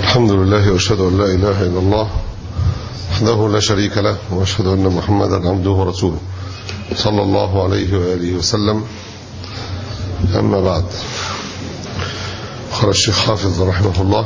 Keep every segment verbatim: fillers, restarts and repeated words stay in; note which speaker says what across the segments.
Speaker 1: الحمد لله وأشهد أن لا إله إلا الله وحده لا شريك له، وأشهد أن محمدا عبده ورسوله صلى الله عليه وآله وسلم. أما بعد، قال الشيخ حافظ رحمه الله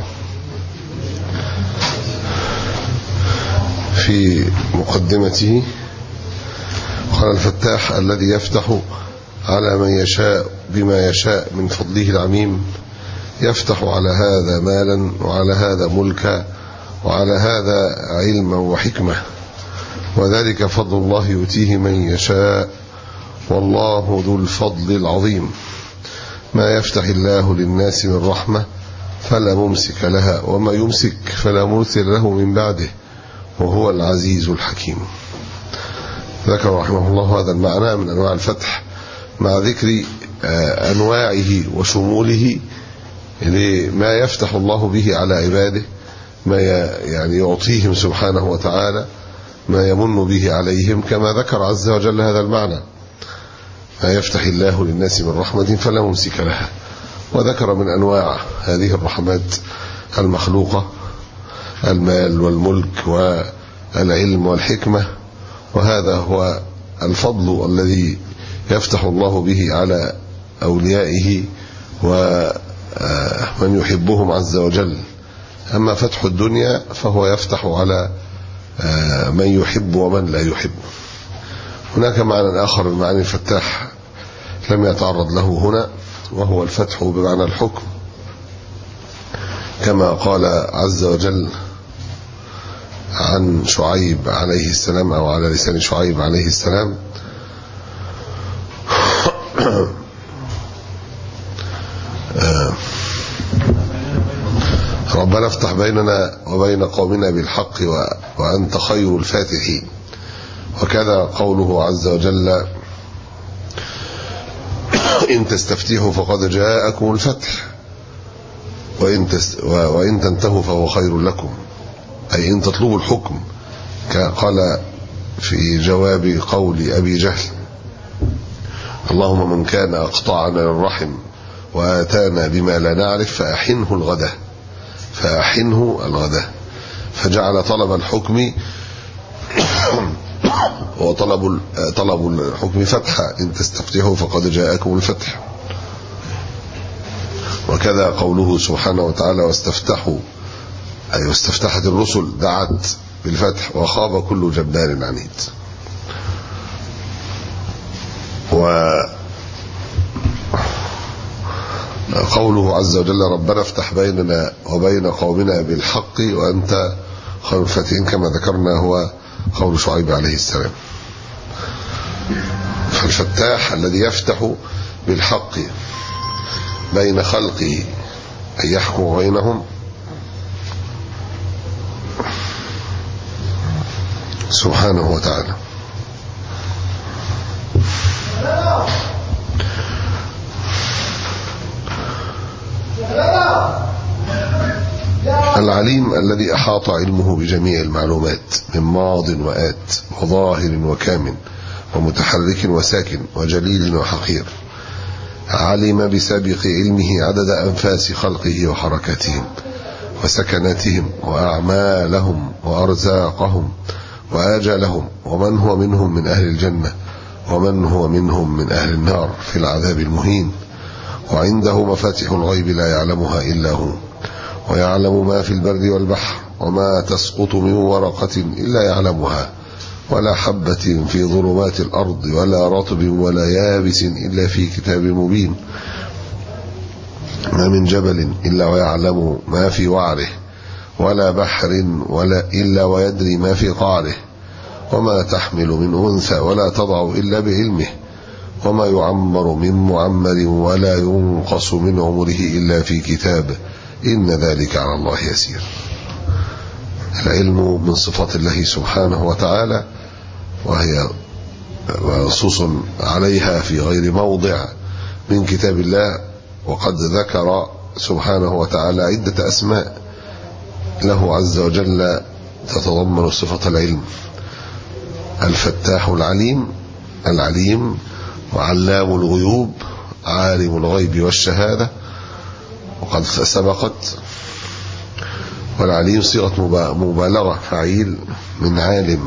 Speaker 1: في مقدمته، قال: الفتاح الذي يفتح على من يشاء بما يشاء من فضله العميم، يفتح على هذا مالا وعلى هذا ملكا وعلى هذا علما وحكمة، وذلك فضل الله يؤتيه من يشاء، والله ذو الفضل العظيم. ما يفتح الله للناس من رحمة فلا ممسك لها، وما يمسك فلا مرسل له من بعده، وهو العزيز الحكيم. ذكر رحمه الله هذا المعنى من أنواع الفتح، مع ذكر أنواعه وشموله لما يفتح الله به على عباده، ما يعني يعطيهم سبحانه وتعالى، ما يمن به عليهم، كما ذكر عز وجل هذا المعنى: ما يفتح الله للناس من رحمة فلا ممسك لها. وذكر من أنواع هذه الرحمات المخلوقة المال والملك والعلم والحكمة، وهذا هو الفضل الذي يفتح الله به على أوليائه ومن يحبهم عز وجل. أما فتح الدنيا فهو يفتح على من يحب ومن لا يحب. هناك معنى آخر من معاني الفتاح لم يتعرض له هنا، وهو الفتح بمعنى الحكم، كما قال عز وجل عن شعيب عليه السلام، أو على لسان شعيب عليه السلام: ربنا افتح بيننا وبين قومنا بالحق وأنت خير الفاتحين. وكذا قوله عز وجل: إن تستفتحوا فقد جاءكم الفتح وإن, وإن تنتهوا فهو خير لكم، أي إن تطلبوا الحكم. قال في جواب قول أبي جهل: اللهم من كان أقطعنا للرحم وآتانا بما لا نعرف فأحنه الغدا فأحنه الغدا فجعل طلب الحكم وطلب طلب الحكم فتحا: إن تستفتحوا فقد جاءكم الفتح. وكذا قوله سبحانه وتعالى: واستفتحوا، أي واستفتحت الرسل، دعت بالفتح، وخاب كل جبار عنيد. وقوله عز وجل: ربنا افتح بيننا وبين قومنا بالحق وأنت خير الفاتحين، كما ذكرنا هو قول شعيب عليه السلام. فالفتاح الذي يفتح بالحق بين خلقه، أن يحكم بينهم سبحانه وتعالى. العليم الذي أحاط علمه بجميع المعلومات من ماض وآت وظاهر وكامن ومتحرك وساكن وجليل وحقير، علم بسابق علمه عدد أنفاس خلقه وحركاتهم وسكناتهم وأعمالهم وأرزاقهم وآجالهم، ومن هو منهم من أهل الجنة ومن هو منهم من أهل النار في العذاب المهين. وعنده مفاتح الغيب لا يعلمها إلا هو، ويعلم ما في البر والبحر، وما تسقط من ورقة إلا يعلمها، ولا حبة في ظلمات الأرض ولا رطب ولا يابس إلا في كتاب مبين. ما من جبل إلا ويعلم ما في وعره، ولا بحر ولا إلا ويدري ما في قعره، وما تحمل من أنثى ولا تضع إلا بعلمه، وما يعمر من معمر ولا ينقص من عمره إلا في كتاب، إن ذلك على الله يسير. العلم من صفات الله سبحانه وتعالى، وهي منصوص عليها في غير موضع من كتاب الله. وقد ذكر سبحانه وتعالى عدة أسماء له عز وجل تتضمن صفة العلم: الفتاح العليم، العليم، وعلام الغيوب، عالم الغيب والشهادة، وقد سبقت. والعليم صيغة مبالغة، فعيل من عالم،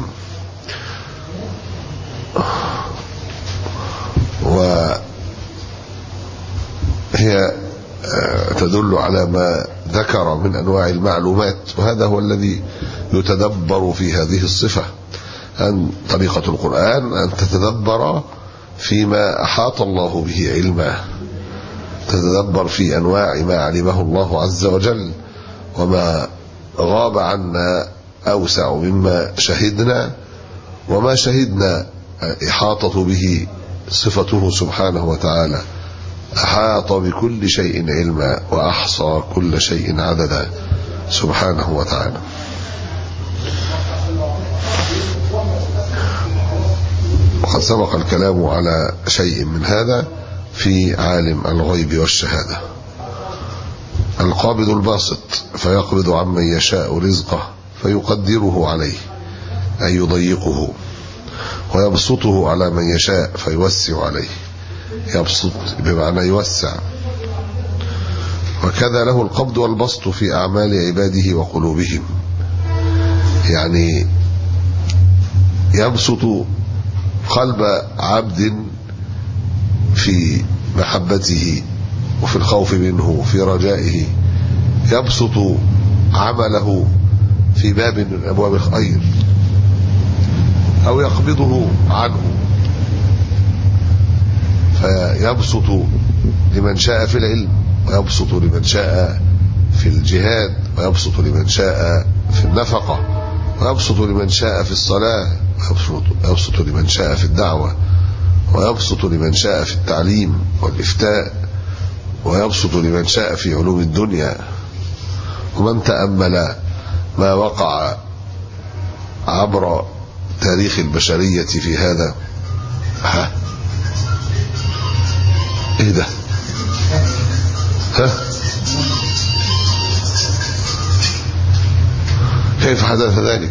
Speaker 1: وهي تدل على ما ذكر من أنواع المعلومات، وهذا هو الذي يتدبر في هذه الصفة، أن طريقة القرآن أن تتدبر فيما أحاط الله به علما، تتدبر في أنواع ما علمه الله عز وجل، وما غاب عنا أوسع مما شهدنا، وما شهدنا إحاطة به صفته سبحانه وتعالى، أحاط بكل شيء علما وأحصى كل شيء عددا سبحانه وتعالى. وقد سبق الكلام على شيء من هذا في عالم الغيب والشهادة. القابض الباسط فيقبض عمن يشاء رزقه فيقدره عليه أي يضيقه، ويبسطه على من يشاء فيوسع عليه، يبسط بمعنى يوسع. وكذا له القبض والبسط في أعمال عباده وقلوبهم، يعني يبسط قلب عبد في محبته وفي الخوف منه في رجائه، يبسط عمله في باب من أبواب الخير، أو يقبضه عنه فيبسط لمن شاء في العلم، ويبسط لمن شاء في الجهاد، ويبسط لمن شاء في النفقة، ويبسط لمن شاء في الصلاة، ويبسط لمن شاء في الدعوة، ويبسط لمن شاء في التعليم والإفتاء، ويبسط لمن شاء في علوم الدنيا. ومن تأمل ما وقع عبر تاريخ البشرية في هذا، ها ايه ده، ها كيف حدث ذلك؟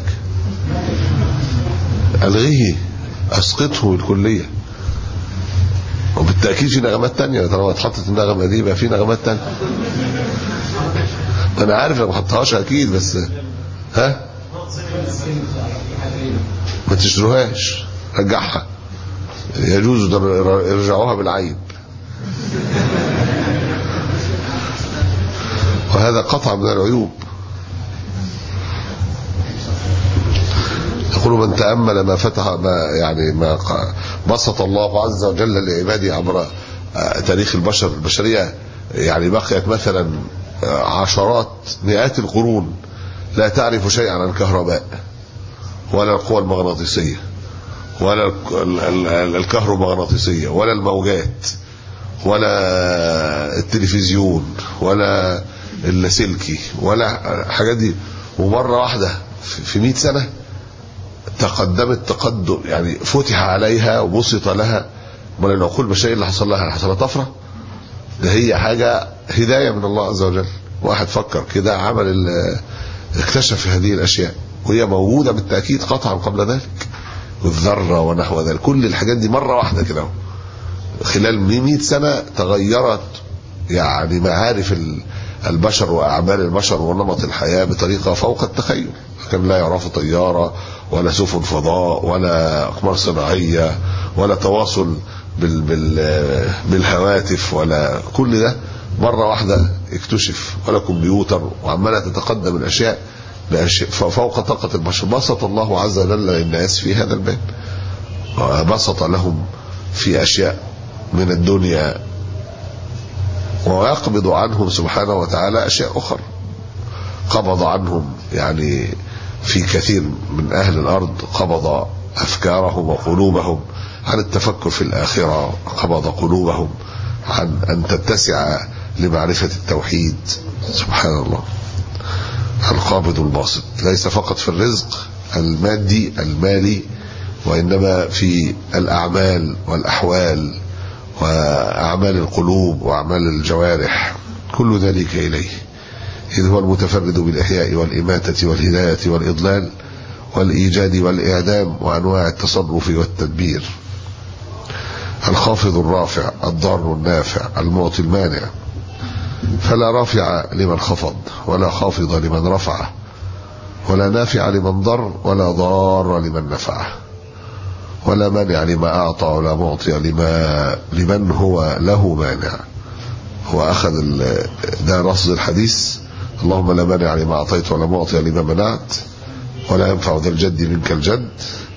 Speaker 1: ألغيه، أسقطه بالكلية. وبالتأكيد في نغمات تانية، طالما اتحطت النغمة دي يبقى في نغمات تانية. أنا عارف لو ما حطهاش أكيد، بس ها ما تشتروهاش، رجعها، يجوز يرجعوها بالعيب. وهذا قطع من العيوب. يقول من تأمل ما فتح ما يعني ما بسط الله عز وجل لعباده عبر تاريخ البشر البشرية، يعني بقيت مثلا عشرات مئات القرون لا تعرف شيئا عن الكهرباء ولا القوى المغناطيسية ولا الكهرومغناطيسية ولا الموجات ولا التلفزيون ولا اللاسلكي ولا الحاجات دي، ومرة واحدة في مئة سنة تقدمت تقدم، يعني فتح عليها وبسط لها. من العقول البشرية اللي حصل لها حصل لها طفرة، ده هي حاجة هداية من الله عز وجل. واحد فكر كده، عمل اكتشف هذه الأشياء، وهي موجودة بالتأكيد قطعا قبل ذلك، والذرة ونحو ذلك. كل الحاجات دي مرة واحدة كده خلال مئة سنة تغيرت يعني معارف البشر وأعمال البشر ونمط الحياة بطريقة فوق التخيل. كان لا يعرف طيارة ولا سفن فضاء ولا أقمار صناعية ولا تواصل بال بال بالهواتف ولا كل ده مرة واحدة اكتشف، ولا كمبيوتر، وعمالة تتقدم الأشياء فوق طاقة البشر. بسط الله عز وجل للناس في هذا الباب، وبسط لهم في أشياء من الدنيا، ويقبض عنهم سبحانه وتعالى أشياء أخرى. قبض عنهم يعني في كثير من أهل الأرض، قبض أفكارهم وقلوبهم عن التفكر في الآخرة، قبض قلوبهم عن أن تتسع لمعرفة التوحيد. سبحان الله. القابض الباسط ليس فقط في الرزق المادي المالي، وإنما في الأعمال والأحوال وأعمال القلوب وأعمال الجوارح، كل ذلك إليه، إذ هو المتفرد بالإحياء والإماتة والهداية والإضلال والإيجاد والإعدام وأنواع التصرف والتدبير. الخافض الرافع الضار النافع المعطي المانع. فلا رافع لمن خفض ولا خافض لمن رفعه ولا نافع لمن ضر ولا ضار لمن نفعه ولا مانع لما أعطى ولا معطي لما لمن هو له مانع. هو أخذ ده رصد الحديث: اللهم لا مانع لما أعطيت ولا معطي لما منعت ولا ينفع ذا الجد منك الجد،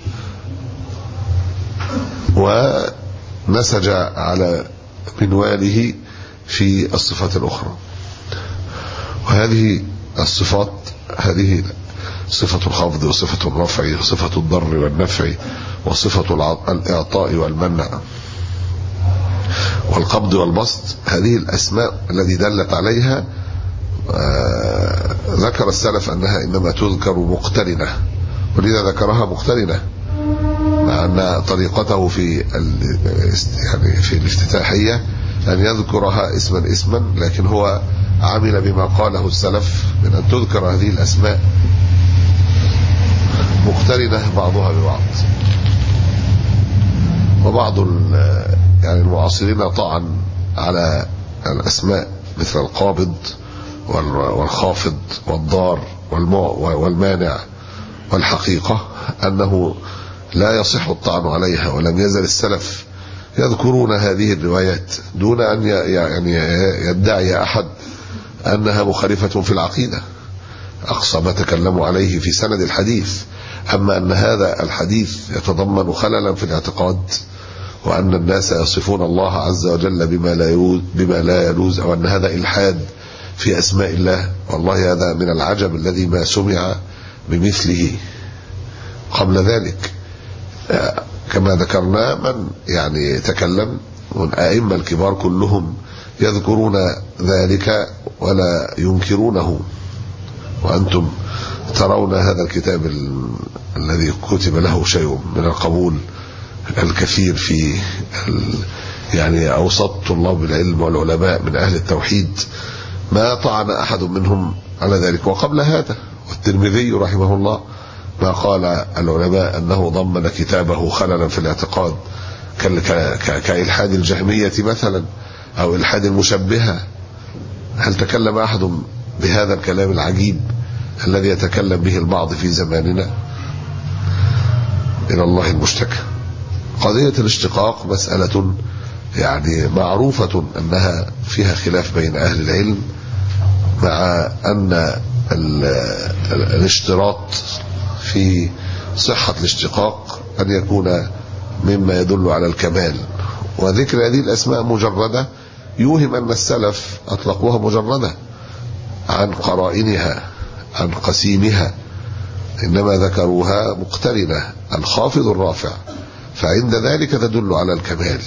Speaker 1: ونسج على منواله في الصفات الأخرى. وهذه الصفات، هذه صفة الخفض وصفة الرفع وصفة الضر والنفع وصفة الإعطاء والمنع والقبض والبسط، هذه الأسماء التي دلت عليها آه ذكر السلف أنها إنما تذكر مقترنة، ولذا ذكرها مقترنة، مع أن طريقته في يعني في الافتتاحية أن يذكرها اسما اسما، لكن هو عمل بما قاله السلف من أن تذكر هذه الأسماء مقترنة بعضها ببعض. وبعض يعني المعاصرين طعن على الأسماء مثل القابض والخافض والضار والمانع، والحقيقة أنه لا يصح الطعن عليها، ولم يزل السلف يذكرون هذه الروايات دون أن يعني يدعي أحد أنها مخالفة في العقيدة. أقصى ما تكلموا عليه في سند الحديث. أما أن هذا الحديث يتضمن خللا في الاعتقاد، وأن الناس يصفون الله عز وجل بما لا يجوز بما لا يجوز، أو أن هذا إلحاد في أسماء الله، والله هذا من العجب الذي ما سمع بمثله قبل ذلك. كما ذكرنا من يعني تكلم من أئمة الكبار كلهم يذكرون ذلك ولا ينكرونه، وأنتم ترون هذا الكتاب الذي كتب له شيء من القبول الكثير في يعني أوسط طلاب العلم والعلماء من أهل التوحيد، ما طعن أحد منهم على ذلك. وقبل هذا والترمذي رحمه الله ما قال العلماء أنه ضمن كتابه خللا في الاعتقاد كإلحاد الجهمية مثلا أو إلحاد المشبهة. هل تكلم أحد بهذا الكلام العجيب الذي يتكلم به البعض في زماننا؟ إلى الله المشتكى. قضية الاشتقاق مسألة يعني معروفة أنها فيها خلاف بين أهل العلم، مع أن الاشتراط في صحة الاشتقاق أن يكون مما يدل على الكمال. وذكر هذه الأسماء مجردة يوهم أن السلف أطلقوها مجردة عن قرائنها عن قسيمها، إنما ذكروها مقترنة الخافض الرافع، فعند ذلك تدل على الكمال.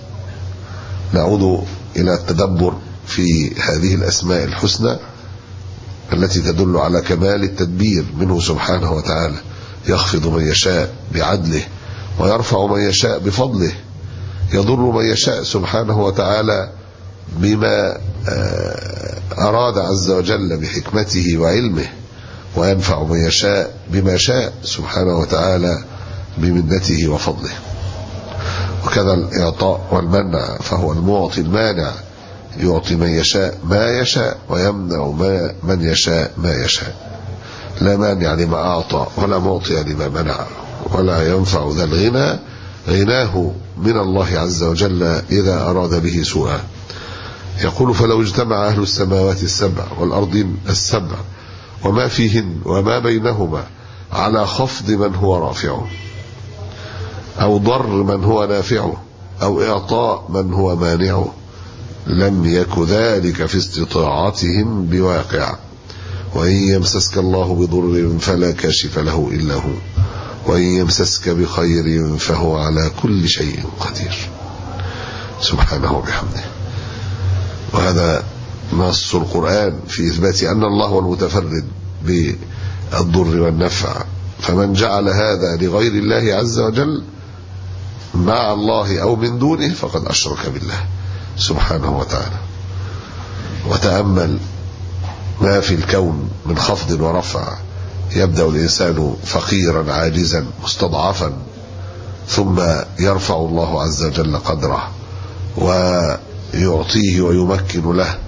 Speaker 1: نعود إلى التدبر في هذه الأسماء الحسنى التي تدل على كمال التدبير منه سبحانه وتعالى، يخفض من يشاء بعدله ويرفع من يشاء بفضله، يضر من يشاء سبحانه وتعالى بما أراد عز وجل بحكمته وعلمه، وينفع من يشاء بما شاء سبحانه وتعالى بمنته وفضله. وكذا الإعطاء والمنع، فهو المعطي المانع، يعطي من يشاء ما يشاء ويمنع ما من يشاء ما يشاء، لا مانع لما أعطى ولا معطي لما منع، ولا ينفع ذا الغنى غناه من الله عز وجل إذا أراد به سوءا. يقول: فلو اجتمع أهل السماوات السبع والأرضين السبع وما فيهن وما بينهما على خفض من هو رافعه، أو ضر من هو نافعه، أو إعطاء من هو مانعه، لم يك ذلك في استطاعتهم بواقع. وإن يمسسك الله بضر فلا كاشف له إلا هو، وإن يمسسك بخير فهو على كل شيء قدير سبحانه وبحمده. وهذا نص القرآن في إثبات أن الله هو المتفرد بالضر والنفع، فمن جعل هذا لغير الله عز وجل مع الله أو من دونه فقد أشرك بالله سبحانه وتعالى. وتأمل ما في الكون من خفض ورفع، يبدأ الإنسان فقيرا عاجزا مستضعفا، ثم يرفع الله عز وجل قدره ويعطيه ويمكن له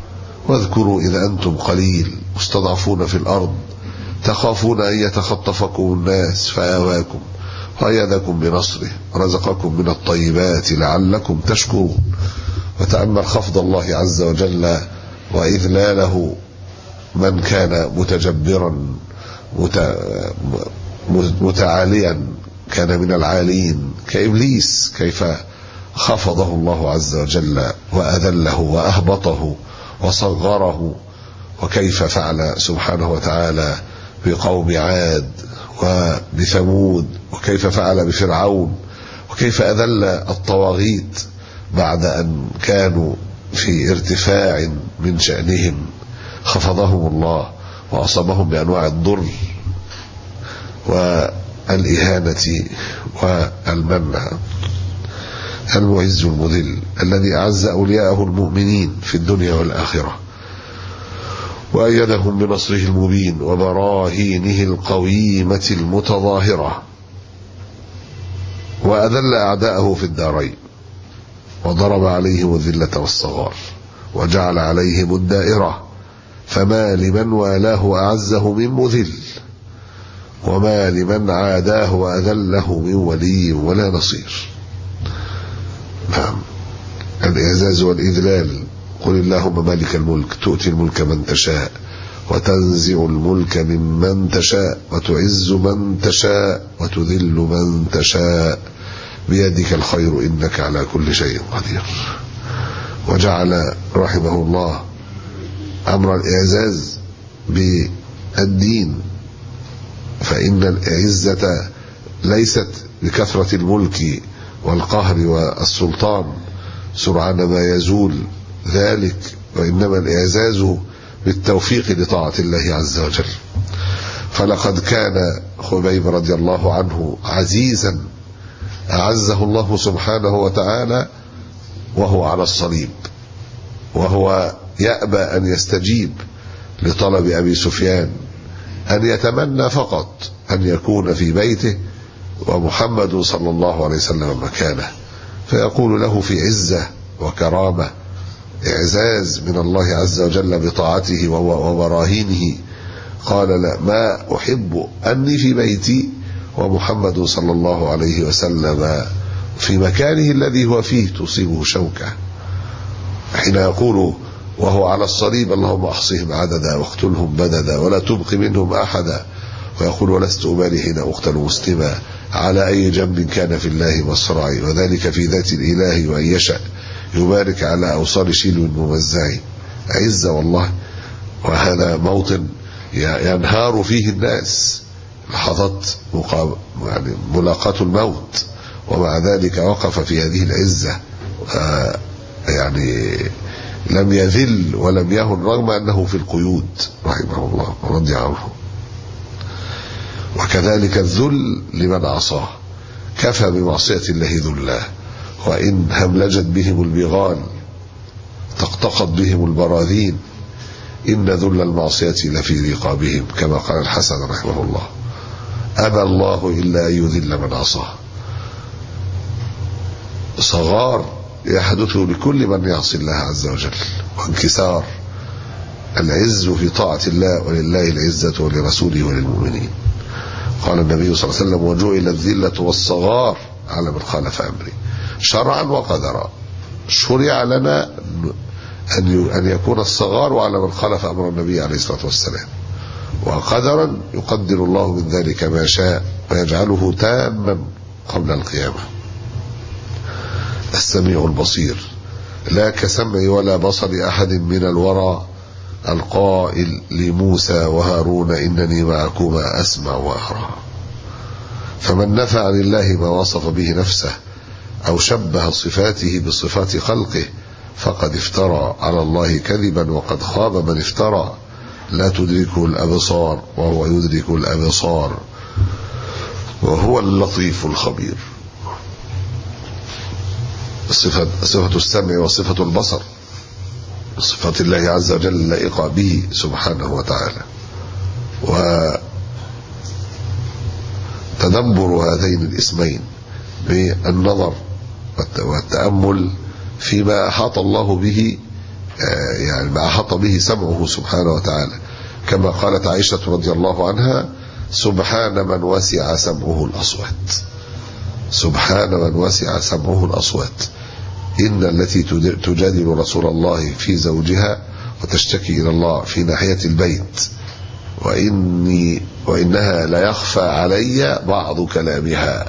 Speaker 1: واذكروا إذا أنتم قليل مستضعفون في الأرض تخافون أن يتخطفكم الناس فآواكم وأيدكم بنصره ورزقكم من الطيبات لعلكم تشكرون. وتأمل خفض الله عز وجل وإذلاله من كان متجبرا متعاليا، كان من العالين كإبليس، كيف خفضه الله عز وجل وأذله وأهبطه وصغره، وكيف فعل سبحانه وتعالى بقوم عاد وبثمود، وكيف فعل بفرعون، وكيف أذل الطواغيت بعد أن كانوا في ارتفاع من شأنهم خفضهم الله وأصابهم بأنواع الضر والإهانة والمنع. المعز المذل الذي أعز أولياءه المؤمنين في الدنيا والآخرة وأيدهم بنصره المبين وبراهينه القويمة المتظاهرة، وأذل أعداءه في الدارين وضرب عليهم الذلة والصغار وجعل عليهم الدائرة، فما لمن والاه أعزه من مذل وما لمن عاداه وأذله من ولي ولا نصير. نعم، الإعزاز والإذلال. قل اللهم مالك الملك تؤتي الملك من تشاء وتنزع الملك ممن تشاء وتعز من تشاء وتذل من تشاء بيدك الخير إنك على كل شيء قدير. وجعل رحمه الله أمر الإعزاز بالدين، فإن العزة ليست بكثرة الملك والقهر والسلطان سرعان ما يزول ذلك، وإنما الإعزاز بالتوفيق لطاعة الله عز وجل. فلقد كان خبيب رضي الله عنه عزيزا أعزه الله سبحانه وتعالى وهو على الصليب، وهو يأبى أن يستجيب لطلب أبي سفيان أن يتمنى فقط أن يكون في بيته ومحمد صلى الله عليه وسلم مكانه، فيقول له في عزة وكرامة إعزاز من الله عز وجل بطاعته وبراهينه، قال لا، ما أحب أني في بيتي ومحمد صلى الله عليه وسلم في مكانه الذي هو فيه تصيبه شوكة، حين يقول وهو على الصليب اللهم أحصهم عددا واقتلهم بددا ولا تبق منهم أحدا، ويقول ولست أبالي حين أقتل مسلما على أي جنب كان في الله مصرعي، وذلك في ذات الإله وأن يشأ يبارك على أوصال شيل الممزعي. عزة والله، وهذا موطن ينهار فيه الناس لحظات يعني ملاقاة الموت، ومع ذلك وقف في هذه العزة يعني لم يذل ولم يهن رغم أنه في القيود رحمه الله ورضي عنه. وكذلك الذل لمن عصاه، كفى بمعصية الله ذلا، وإن هملجت بهم البغال تقتقط بهم البراذين إن ذل المعصية لفي رقابهم، كما قال الحسن رحمه الله أبى الله إلا أن يذل من عصاه. صغار يحدث لكل من يعصي الله عز وجل، وانكسار. العز في طاعة الله، ولله العزة ولرسوله وللمؤمنين. قال النبي صلى الله عليه وسلم وجعل الذلة والصغار على من خالف أمري شرعا وقدرا. شرع لنا أن يكون الصغار على من خالف أمر النبي عليه الصلاة والسلام، وقدرا يقدر الله من ذلك ما شاء ويجعله تاما قبل القيامة. السميع البصير، لا كسمع ولا بصر أحد من الورى القائل لموسى وهارون إنني معكما أسمع وأرى. فمن نفى عن الله ما وصف به نفسه أو شبه صفاته بصفات خلقه فقد افترى على الله كذبا، وقد خاب من افترى. لا تدركه الأبصار وهو يدرك الأبصار وهو اللطيف الخبير. صفة, صفة السمع وصفة البصر صفات الله عز وجل اللائقة به سبحانه وتعالى. وتدبر هذين الاسمين بالنظر والتأمل فيما أحاط الله به يعني ما أحاط به سمعه سبحانه وتعالى، كما قالت عائشة رضي الله عنها: سبحان من وسع سمعه الأصوات. سبحان من وسع سمعه الأصوات. إن التي تجادل رسول الله في زوجها وتشتكي إلى الله في ناحية البيت، وإني وإنها لا يخفى علي بعض كلامها،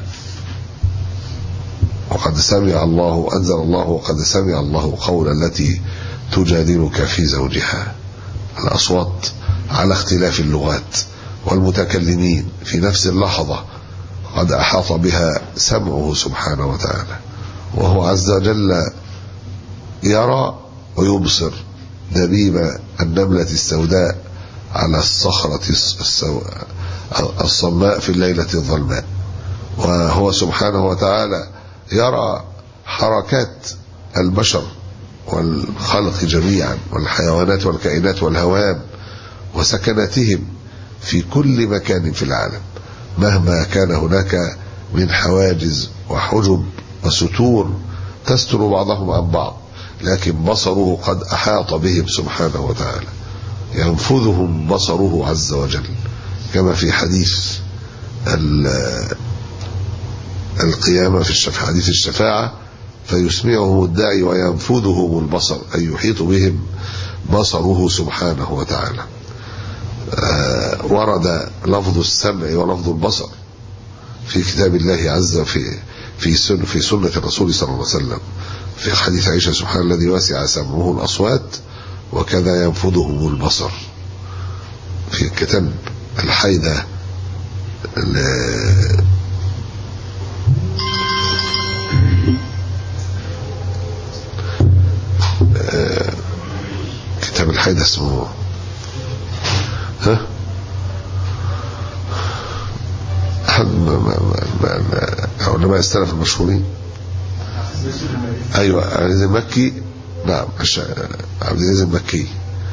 Speaker 1: وقد سمع الله أنزل الله: وقد سمع الله قول التي تجادلك في زوجها. الأصوات على اختلاف اللغات والمتكلمين في نفس اللحظة قد أحاط بها سمعه سبحانه وتعالى، وهو عز وجل يرى ويبصر دبيب النملة السوداء على الصخرة الصماء في الليلة الظلماء، وهو سبحانه وتعالى يرى حركات البشر والخلق جميعا والحيوانات والكائنات والهوام وسكناتهم في كل مكان في العالم، مهما كان هناك من حواجز وحجب وستور تستر بعضهم عن بعض، لكن بصره قد أحاط بهم سبحانه وتعالى، ينفذهم بصره عز وجل، كما في حديث القيامة في حديث الشفاعة: فيسمعهم الداعي وينفذهم البصر، أي يحيط بهم بصره سبحانه وتعالى. آه ورد لفظ السمع ولفظ البصر في كتاب الله عز في في سنة في سنة الرسول صلى الله عليه وسلم، في حديث عائشة: سبحان الذي وسع سمعه الأصوات وكذا ينفذهم البصر. في كتاب الحيدة كتاب الحيدة اسمه ها أحد علماء السلف المشهورين. أيوة عبد العزيز المكي. نعم عبد العزيز المكي.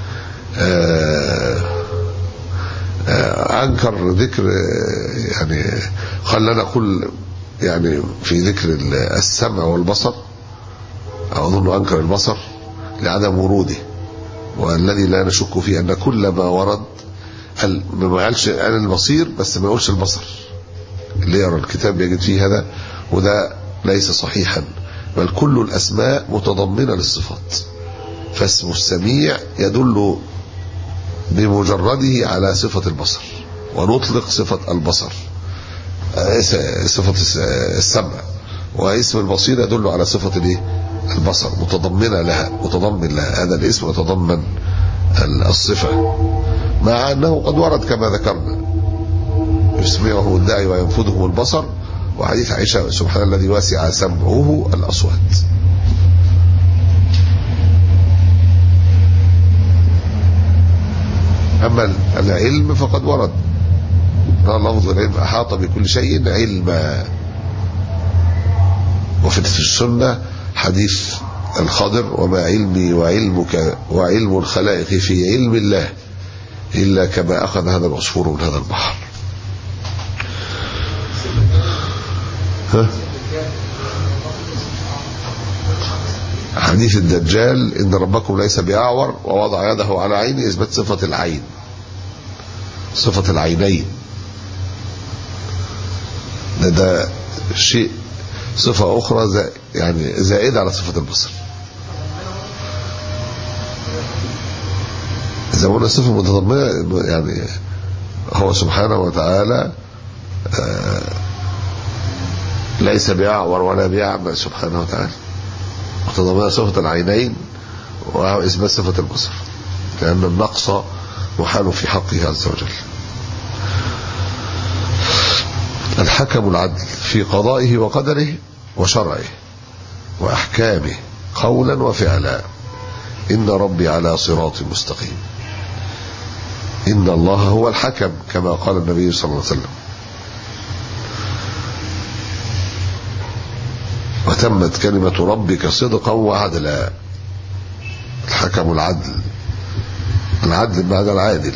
Speaker 1: أنكر ذكر، يعني قال لا نقول يعني في ذكر السمع والبصر، أظن أنكر البصر لعدم وروده، والذي لا نشك فيه أن كل ما ورد ما قالش أنا البصير بس ما يقولش البصر، اللي يرى الكتاب يجد فيه هذا، وده ليس صحيحا، بل كل الأسماء متضمنة للصفات، فاسم السميع يدل بمجرده على صفة البصر، ونطلق صفة البصر صفة السمع، واسم البصير يدل على صفة الايه البصر، متضمنة لها متضمن لها هذا الاسم يتضمن الصفة، مع أنه قد ورد كما ذكرنا: يسمعه الداعي وينفذه البصر، وحديث عائشة: سبحان الذي وسع سمعه الأصوات. أما العلم فقد ورد لفظ العلم: أحاط بكل شيء علما. وفي السنة حديث الخضر: وما علمي وعلمك وعلم الخلائق في علم الله إلا كما أخذ هذا العصفور من هذا البحر. ها؟ حديث الدجال: إن ربكم ليس بأعور ووضع يده على عيني، إثبات صفة العين، صفة العينين، ده, ده شيء صفة أخرى زي يعني زائدة على صفة البصر. إذا قلنا صفة متضمنة، يعني هو سبحانه وتعالى ليس بأعور ولا بأعمى سبحانه وتعالى، متضمنة صفة العينين وإثبات صفة البصر، لأن النقص محال في حقه عز وجل. الحكم العدل في قضائه وقدره وشرعه وأحكامه قولا وفعلا. إن ربي على صراط مستقيم. إن الله هو الحكم كما قال النبي صلى الله عليه وسلم. وتمت كلمة ربك صدقا وعدلا. الحكم العدل، العدل بعد العادل.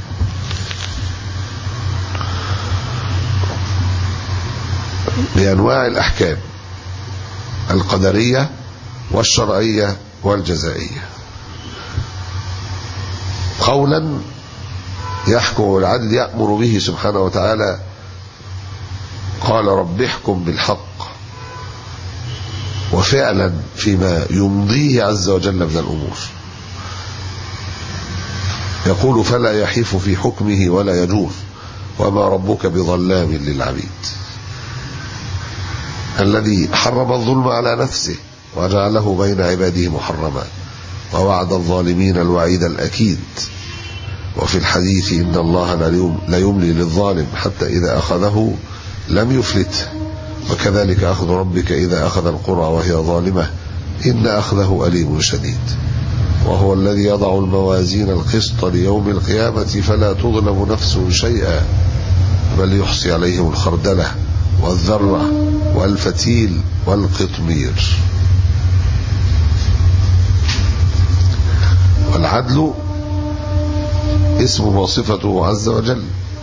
Speaker 1: بأنواع الأحكام القدرية والشرعية والجزائية. قولا يحكم بالعدل يأمر به سبحانه وتعالى، قال رب احكم بالحق، وفعلا فيما يمضيه عز وجل من الأمور. يقول فلا يحيف في حكمه ولا يجور، وما ربك بظلام للعبيد. الذي حرم الظلم على نفسه وجعله بين عباده محرما، ووعد الظالمين الوعيد الأكيد. وفي الحديث إن الله لا يملي للظالم حتى إذا أخذه لم يفلته، وكذلك أخذ ربك إذا أخذ القرى وهي ظالمة إن أخذه أليم شديد. وهو الذي يضع الموازين القسط ليوم القيامة فلا تظلم نفس شيئا، بل يحصي عليهم الخردلة والذرة والفتيل والقطمير. والعدل اسمه وصفته عز وجل،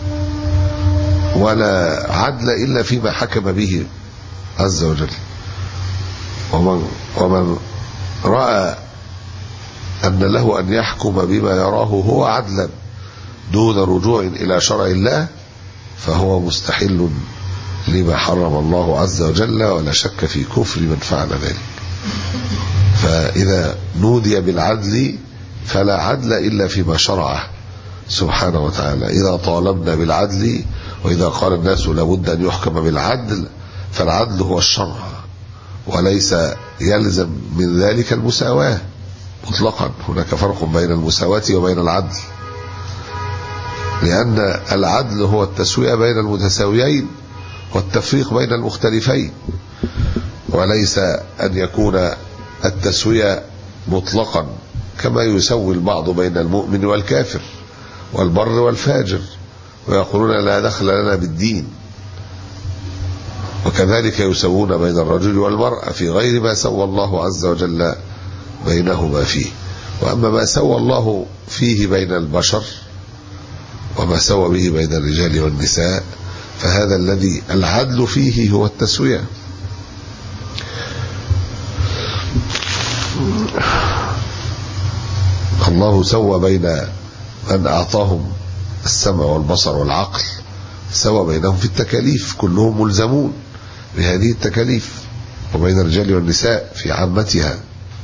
Speaker 1: ولا عدل إلا فيما حكم به عز وجل. ومن, ومن رأى أن له أن يحكم بما يراه هو عدلا دون رجوع إلى شرع الله فهو مستحل لما حرم الله عز وجل، ولا شك في كفر من فعل ذلك. فإذا نودي بالعدل فلا عدل إلا فيما شرعه سبحانه وتعالى. إذا طالبنا بالعدل وإذا قال الناس لابد أن يحكم بالعدل، فالعدل هو الشرع، وليس يلزم من ذلك المساواة مطلقا. هناك فرق بين المساواة وبين العدل، لأن العدل هو التسوية بين المتساويين والتفريق بين المختلفين، وليس أن يكون التسوية مطلقا كما يسوي البعض بين المؤمن والكافر والبر والفاجر ويقولون لا دخل لنا بالدين، وكذلك يسوون بين الرجل والمرأة في غير ما سوى الله عز وجل بينهما فيه. وأما ما سوى الله فيه بين البشر وما سوى به بين الرجال والنساء فهذا الذي العدل فيه هو التسوية. الله سوى بين من أعطاهم السمع والبصر والعقل، سوى بينهم في التكاليف، كلهم ملزمون بهذه التكاليف، وبين الرجال والنساء في عامتها.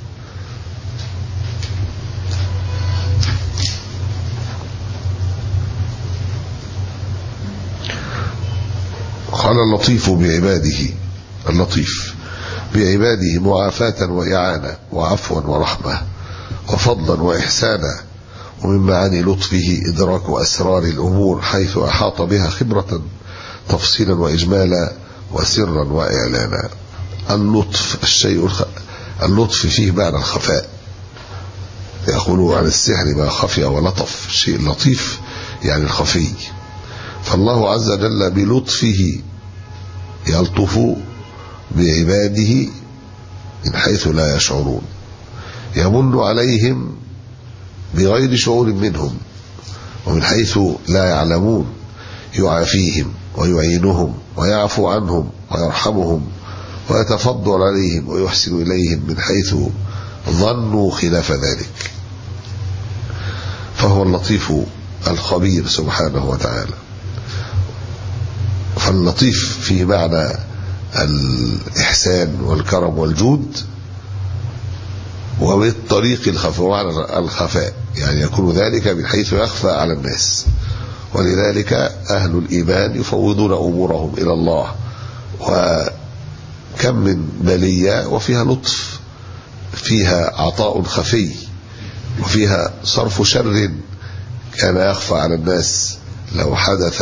Speaker 1: قال اللطيف بعباده، اللطيف بعباده معافاة وإعانة وعفوا ورحمة وفضلا وإحسانا. ومن معاني لطفه إدراك أسرار الأمور حيث أحاط بها خبرة تفصيلا وإجمالا وسرا وإعلانا. اللطف الشيء الخ... اللطف فيه معنى الخفاء، يقولوا عن السحر ما خفي ولطف، الشيء لطيف يعني الخفي. فالله عز وجل بلطفه يلطف بعباده من حيث لا يشعرون، يمن عليهم بغير شعور منهم ومن حيث لا يعلمون، يعافيهم ويعينهم ويعفو عنهم ويرحمهم ويتفضل عليهم ويحسن إليهم من حيث ظنوا خلاف ذلك. فهو اللطيف الخبير سبحانه وتعالى. فاللطيف في معنى الإحسان والكرم والجود، وبالطريق الخفاء الخفاء يعني يكون ذلك من حيث يخفى على الناس. ولذلك أهل الإيمان يفوضون أمورهم إلى الله، وكم من بلية وفيها لطف، فيها عطاء خفي، وفيها صرف شر كان يخفى على الناس. لو حدث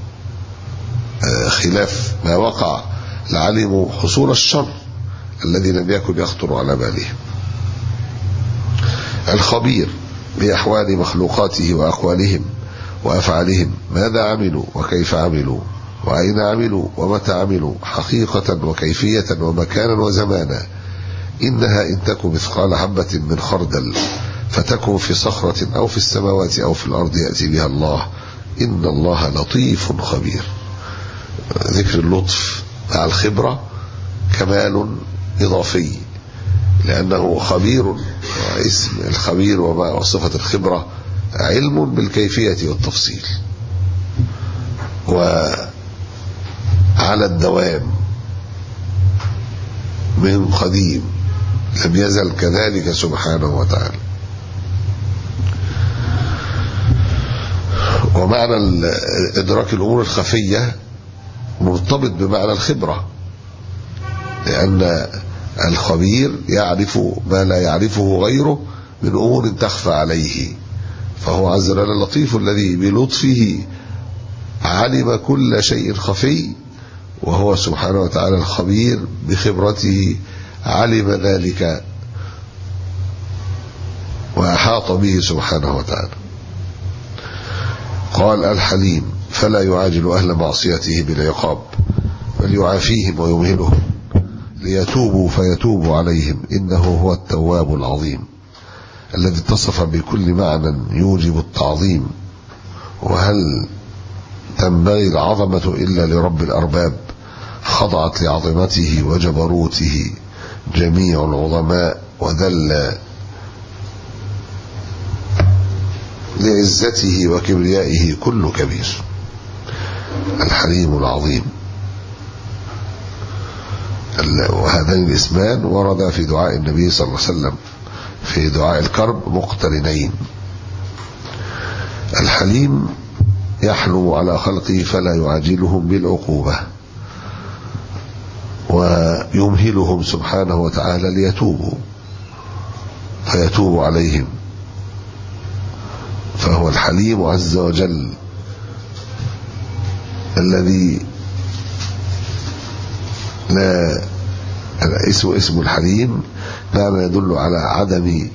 Speaker 1: خلاف ما وقع لعلموا حصول الشر الذي لم يكن يخطر على بالهم. الخبير بأحوال مخلوقاته وأقوالهم وأفعالهم، ماذا عملوا وكيف عملوا وأين عملوا ومتى عملوا، حقيقة وكيفية ومكانا وزمانا. إنها إن تكن مثقال حبة من خردل فتكن في صخرة أو في السماوات أو في الأرض يأتي بها الله، إن الله لطيف خبير. ذكر اللطف مع الخبرة كمال إضافي، لأنه خبير، واسم الخبير وصفة الخبرة علم بالكيفية والتفصيل وعلى الدوام من قديم، لم يزل كذلك سبحانه وتعالى. ومعنى إدراك الأمور الخفية مرتبط بمعنى الخبرة، لأن الخبير يعرف ما لا يعرفه غيره من أمور تخفى عليه، فهو عز وجل اللطيف الذي بلطفه علم كل شيء خفي، وهو سبحانه وتعالى الخبير بخبرته علم ذلك وأحاط به سبحانه وتعالى. قال الحليم فلا يعاجل أهل معصيته بالعقاب، بل يعافيهم ويمهلهم ليتوبوا فيتوب عليهم، إنه هو التواب العظيم الذي اتصف بكل معنى يوجب التعظيم. وهل تنبغي العظمة إلا لرب الأرباب؟ خضعت لعظمته وجبروته جميع العظماء، وذل لعزته وكبريائه كل كبير. الحليم العظيم. وهذان الاسمان ورد في دعاء النبي صلى الله عليه وسلم في دعاء الكرب مقترنين. الحليم يحلم على خلقه فلا يعاجلهم بالعقوبة، ويمهلهم سبحانه وتعالى ليتوبوا فيتوب عليهم، فهو الحليم عز وجل الذي لا اسم اسم الحليم لا يدل على عدم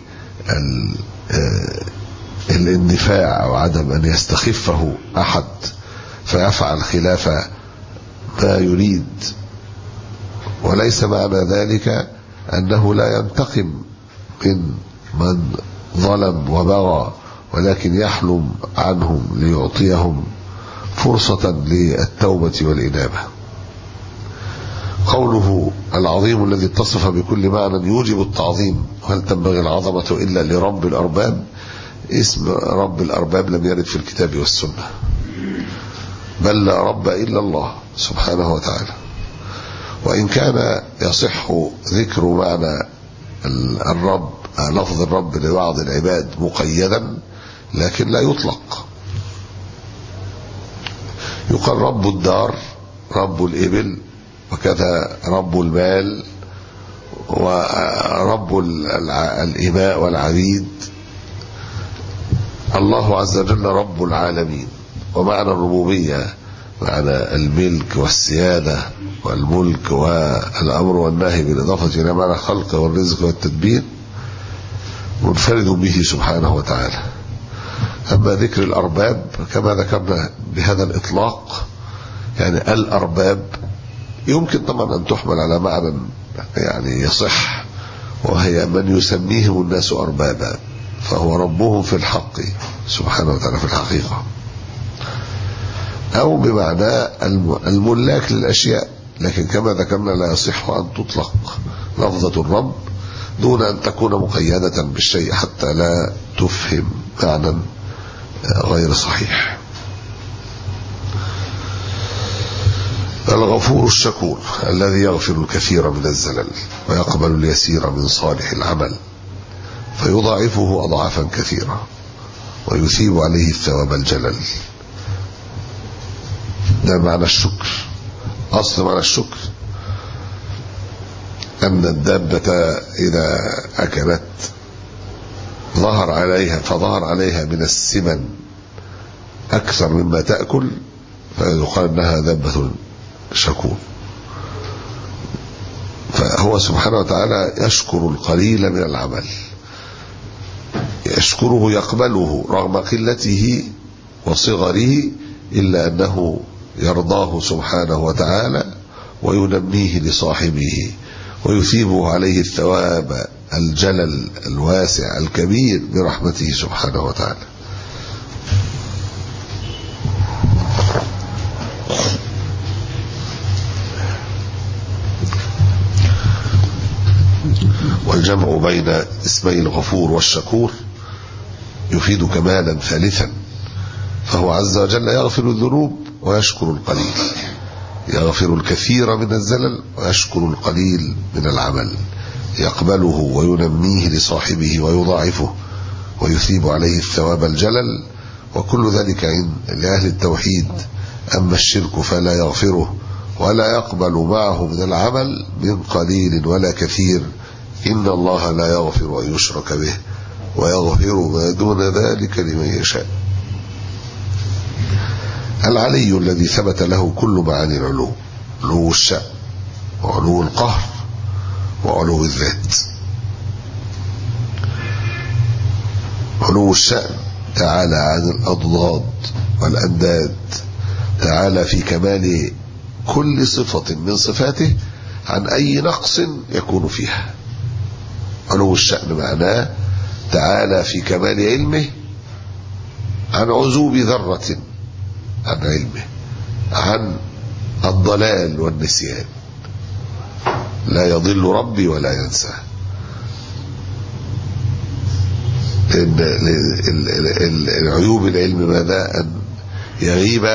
Speaker 1: الاندفاع أو عدم أن يستخفه أحد فيفعل خلاف ما يريد، وليس معنى ذلك أنه لا ينتقم من من ظلم وبغى، ولكن يحلم عنهم ليعطيهم فرصة للتوبة والإنابة. قوله العظيم الذي اتصف بكل معنى يوجب التعظيم، هل تنبغي العظمة إلا لرب الأرباب؟ اسم رب الأرباب لم يرد في الكتاب والسنة، بل لا رب إلا الله سبحانه وتعالى. وإن كان يصح ذكر معنى الرب لفظ الرب لبعض العباد مقيدا، لكن لا يطلق. يقال رب الدار، رب الإبل، وكذا رب المال، ورب الإماء والعبيد. الله عز وجل رب العالمين. ومعنى الربوبية معنى الملك والسيادة والملك والأمر والنهي، بالإضافة إلى معنى الخلق والرزق والتدبير، منفرد به سبحانه وتعالى. أما ذكر الأرباب كما ذكرنا بهذا الإطلاق، يعني الأرباب يمكن طبعا أن تحمل على معنى يعني يصح، وهي من يسميهم الناس أربابا، فهو ربهم في الحق سبحانه وتعالى في الحقيقة، أو بمعنى الملاك للأشياء. لكن كما ذكرنا لا يصح أن تطلق لفظة الرب دون أن تكون مقيدة بالشيء حتى لا تفهم معنى غير صحيح. الغفور الشكور الذي يغفر الكثير من الزلل ويقبل اليسير من صالح العمل فيضاعفه أضعافا كثيرة ويثيب عليه الثواب الجلل. ده معنى الشكر. أصل معنى الشكر أن الدابة إذا أكلت ظهر عليها فظهر عليها من السمن أكثر مما تأكل، فيقال أنها دابة شكور. فهو سبحانه وتعالى يشكر القليل من العمل، يشكره يقبله رغم قلته وصغره، إلا أنه يرضاه سبحانه وتعالى وينميه لصاحبه ويثيبه عليه الثواب الجلل الواسع الكبير برحمته سبحانه وتعالى. والجمع بين اسمي الغفور والشكور يفيد كمالا ثالثا، فهو عز وجل يغفر الذنوب ويشكر القليل، يغفر الكثير من الزلل ويشكر القليل من العمل، يقبله وينميه لصاحبه ويضاعفه ويثيب عليه الثواب الجلل، وكل ذلك عند لأهل التوحيد. أما الشرك فلا يغفره ولا يقبل معه من العمل من قليل ولا كثير. إن الله لا يغفر أن يشرك به ويغفر ما دون ذلك لمن يشاء. العلي الذي ثبت له كل معاني العلو، علو الشأن وعلو القهر وعلو الذات. علو الشأن تعالى عن الأضداد والأنداد، تعالى في كمال كل صفة من صفاته عن أي نقص يكون فيها. علو الشأن معناه تعالى في كمال علمه عن عزوب ذرة عن علمه، عن الضلال والنسيان، لا يضل ربي ولا ينسى. العيوب العلم ماذا؟ أن يغيب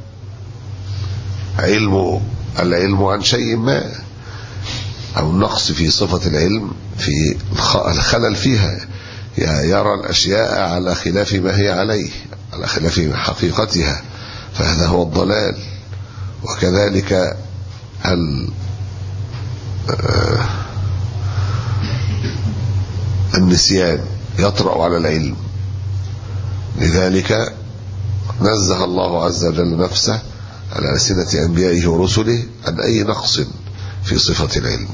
Speaker 1: علم العلم عن شيء ما، أو النقص في صفة العلم في الخلل فيها، يرى الأشياء على خلاف ما هي عليه، على خلاف حقيقتها، فهذا هو الضلال. وكذلك النسيان يطرأ على العلم. لذلك نزه الله عز وجل نفسه على ألسنة أنبيائه ورسله عن أي نقص في صفة العلم.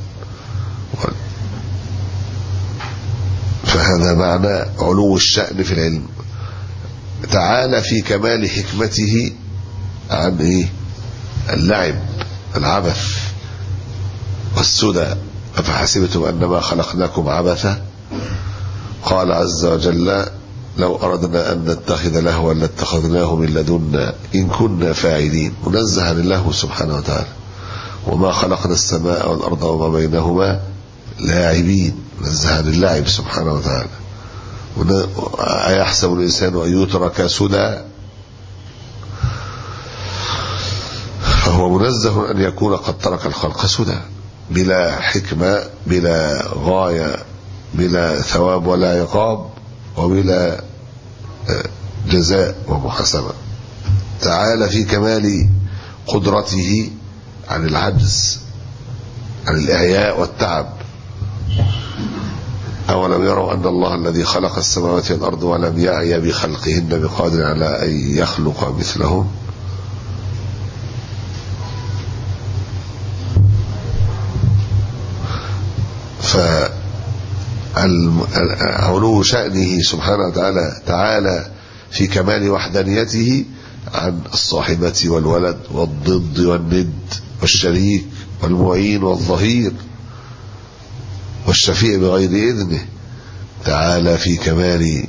Speaker 1: فهذا معنى علو الشأن في العلم، تعالى في كمال حكمته عن إيه؟ اللعب العبث والسدى. أفحسبتم أنما خلقناكم عبثا. قال عز وجل لو أردنا أن نتخذ لهوا لاتخذناه من لدنا إن كنا فاعلين. منزه عن الله سبحانه وتعالى. وما خلقنا السماء والأرض وما بينهما لاعبين، منزه عن اللعب سبحانه وتعالى. أيحسب الإنسان أن يترك سدى؟ فهو منزه أن يكون قد ترك الخلق سدى بلا حكمة، بلا غاية، بلا ثواب ولا عقاب، وبلا جزاء ومحاسبة. تعالى في كمال قدرته عن العجز، عن الإعياء والتعب. أولم يروا أن الله الذي خلق السماوات والأرض ولم يعي بخلقهن بقادر على أن يخلق مثلهم. فعلو شأنه سبحانه وتعالى تعالى في كمال وحدانيته عن الصاحبة والولد والضد والند والشريك والمعين والظهير والشفيع بغير إذنه. تعالى في كمال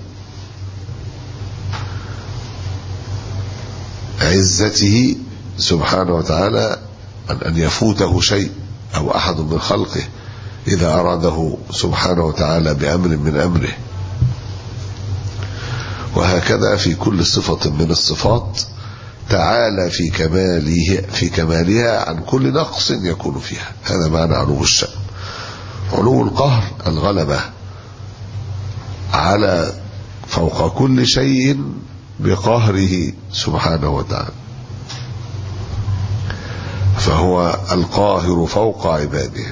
Speaker 1: عزته سبحانه وتعالى عن أن يفوته شيء أو أحد من خلقه إذا أراده سبحانه وتعالى بأمر من أمره. وهكذا في كل صفة من الصفات تعالى في كماله في كمالها عن كل نقص يكون فيها. هذا معنى علو الشأن. علو القهر الغلبة على فوق كل شيء بقهره سبحانه وتعالى، فهو القاهر فوق عباده.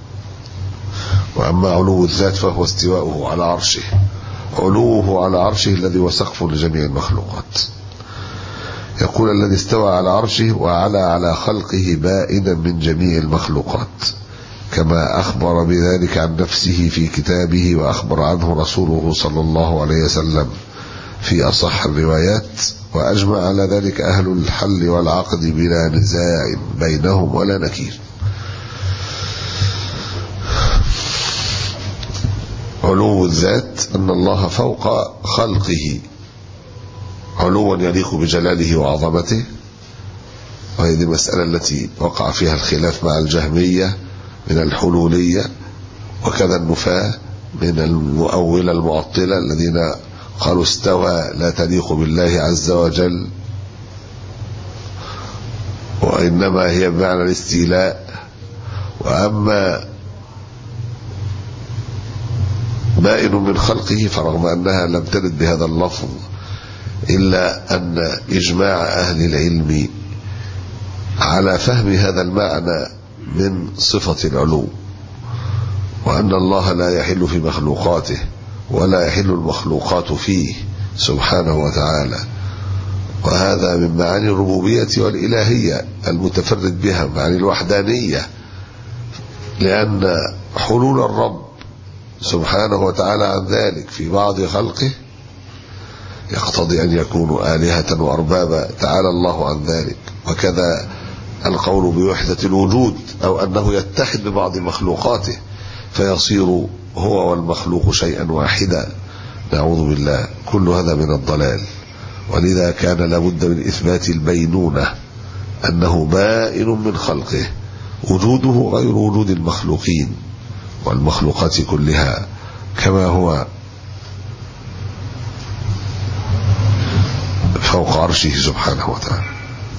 Speaker 1: وأما علو الذات فهو استواؤه على عرشه، علوه على عرشه الذي هو سقف لجميع المخلوقات. يقول الذي استوى على عرشه وعلى على خلقه بائنا من جميع المخلوقات، كما أخبر بذلك عن نفسه في كتابه، وأخبر عنه رسوله صلى الله عليه وسلم في أصح الروايات، وأجمع على ذلك أهل الحل والعقد بلا نزاع بينهم ولا نكير. علو الذات أن الله فوق خلقه علوا يليق بجلاله وعظمته، وهي دي المسألة التي وقع فيها الخلاف مع الجهمية من الحلولية، وكذا النفاة من المؤولة المعطلة الذين قالوا استوى لا تليق بالله عز وجل، وإنما هي بمعنى الاستيلاء. وأما بائن من خلقه فرغم أنها لم ترد بهذا اللفظ، إلا أن إجماع أهل العلم على فهم هذا المعنى من صفة العلو، وأن الله لا يحل في مخلوقاته ولا يحل المخلوقات فيه سبحانه وتعالى. وهذا من معاني الربوبية والإلهية المتفرد بها، معاني الوحدانية، لأن حلول الرب سبحانه وتعالى عن ذلك في بعض خلقه يقتضي أن يكونوا آلهة وأربابا، تعالى الله عن ذلك. وكذا القول بوحدة الوجود، أو أنه يتحد ببعض مخلوقاته فيصير هو والمخلوق شيئا واحدا، نعوذ بالله. كل هذا من الضلال. ولذا كان لابد من إثبات البينونة، أنه بائن من خلقه، وجوده غير وجود المخلوقين والمخلوقات كلها، كما هو فوق عرشه سبحانه وتعالى.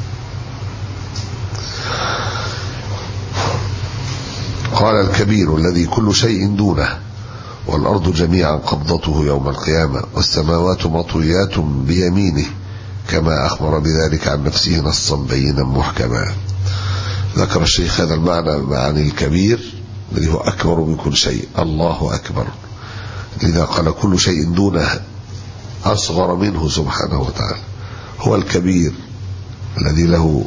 Speaker 1: قال الكبير الذي كل شيء دونه، والأرض جميعا قبضته يوم القيامة، والسماوات مطويات بيمينه، كما أخبر بذلك عن نفسه نصا بينا محكما. ذكر الشيخ هذا المعنى معاني الكبير الذي هو أكبر من كل شيء، الله أكبر. لذا قال كل شيء دونه أصغر منه سبحانه وتعالى، هو الكبير الذي له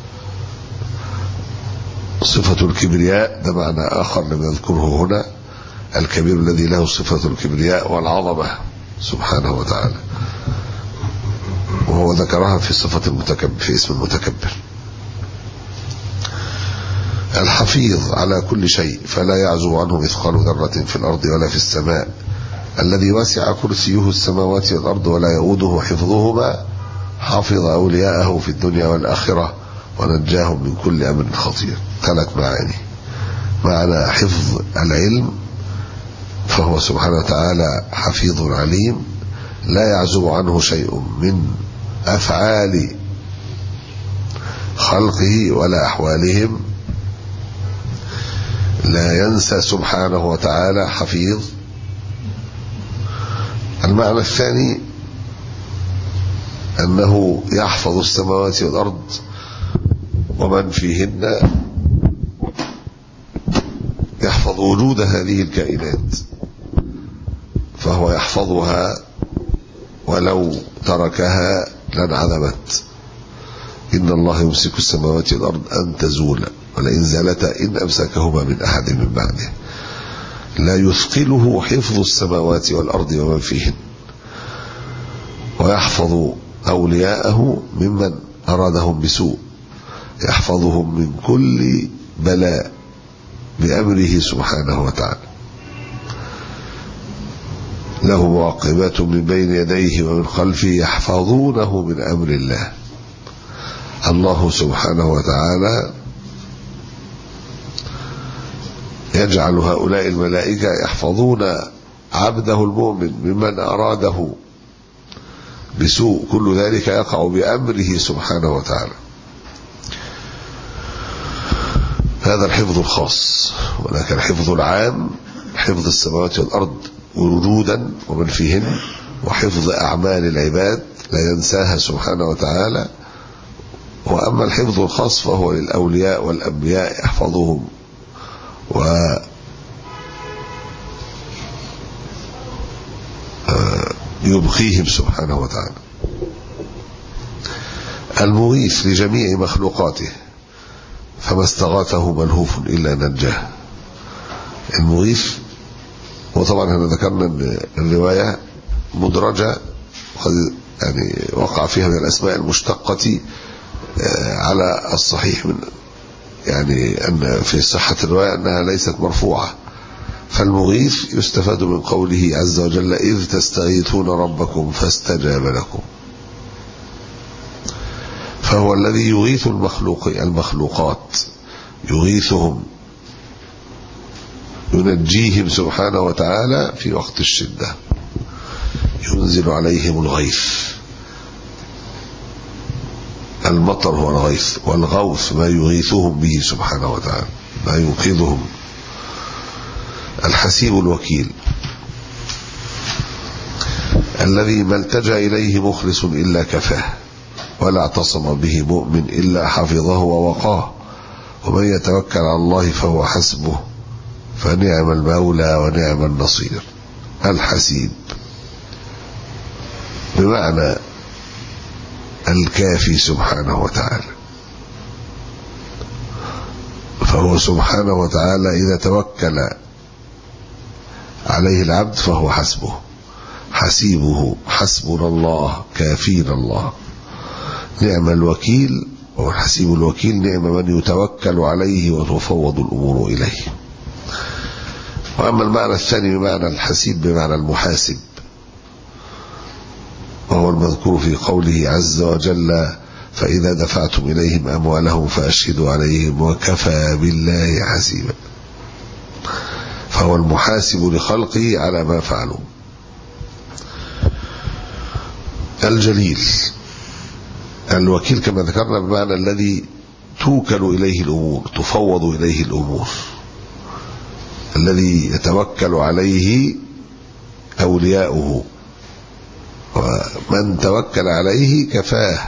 Speaker 1: صفة الكبرياء. ده معنى آخر لم يذكره هنا، الكبير الذي له صفة الكبرياء والعظمة سبحانه وتعالى، وهو ذكرها في صفة المتكبر، في اسم المتكبر. الحفيظ على كل شيء، فلا يعزو عنه مثقال ذرة في الأرض ولا في السماء، الذي وسع كرسيه السماوات والأرض ولا يؤوده حفظهما، حافظ أولياءه في الدنيا والآخرة ونجاهم من كل أمر خطير. ثلاث معاني: معنى حفظ العلم، فهو سبحانه وتعالى حفيظ عليم، لا يعزو عنه شيء من أفعال خلقه ولا أحوالهم، لا ينسى سبحانه وتعالى، حفيظ. المعنى الثاني أنه يحفظ السماوات والأرض ومن فيهن، يحفظ وجود هذه الكائنات، فهو يحفظها ولو تركها لانعدمت. إن الله يمسك السماوات والأرض أن تزولا ولئن زالتا إن أمسكهما من أحد من بعده. لا يثقله حفظ السماوات والأرض ومن فيهن، ويحفظ أولياءه ممن أرادهم بسوء، يحفظهم من كل بلاء بأمره سبحانه وتعالى. له معقبات من بين يديه ومن خلفه يحفظونه من أمر الله. الله سبحانه وتعالى يجعل هؤلاء الملائكة يحفظون عبده المؤمن ممن أراده بسوء، كل ذلك يقع بأمره سبحانه وتعالى. هذا الحفظ الخاص. ولكن الحفظ العام حفظ السماوات والأرض وجودا ومن فيهن، وحفظ أعمال العباد لا ينساها سبحانه وتعالى. وأما الحفظ الخاص فهو للأولياء والأنبياء، يحفظهم ويبقيهم سبحانه وتعالى. المغيث لجميع مخلوقاته، فما استغاثه ملهوف إلا نجاه. المغيث، وطبعا احنا ذكرنا ان الرواية مدرجة، يعني وقع فيها من الأسماء المشتقة على الصحيح، من يعني أن في صحة الرواية أنها ليست مرفوعة. فالمغيث يستفاد من قوله عز وجل إذ تستغيثون ربكم فاستجاب لكم، فهو الذي يغيث المخلوق المخلوقات، يغيثهم، ينجيهم سبحانه وتعالى في وقت الشدة، ينزل عليهم الغيث. المطر هو الغيث، والغوث ما يغيثهم به سبحانه وتعالى، ما ينقذهم. الحسيب الوكيل الذي ما التجأ إليه مخلص إلا كفاه، ولا اعتصم به مؤمن إلا حفظه ووقاه، ومن يتوكل على الله فهو حسبه، فنعم المولى ونعم النصير. الحسيب بمعنى الكافي سبحانه وتعالى، فهو سبحانه وتعالى إذا توكل عليه العبد فهو حسبه، حسيبه، حسبنا الله، كافينا الله. نعم الوكيل وهو الحسيب الوكيل، نعم من يتوكل عليه وتفوض الأمور إليه. وأما المعنى الثاني بمعنى الحسيب بمعنى المحاسب، وهو المذكور في قوله عز وجل: فإذا دفعتم إليهم أموالهم فأشهدوا عليهم وكفى بالله حسيبا. فهو المحاسب لخلقه على ما فعلوا. الجليل الوكيل كما ذكرنا بمعنى الذي توكل إليه الأمور، تفوض إليه الأمور، الذي يتوكل عليه أولياؤه، ومن توكل عليه كفاه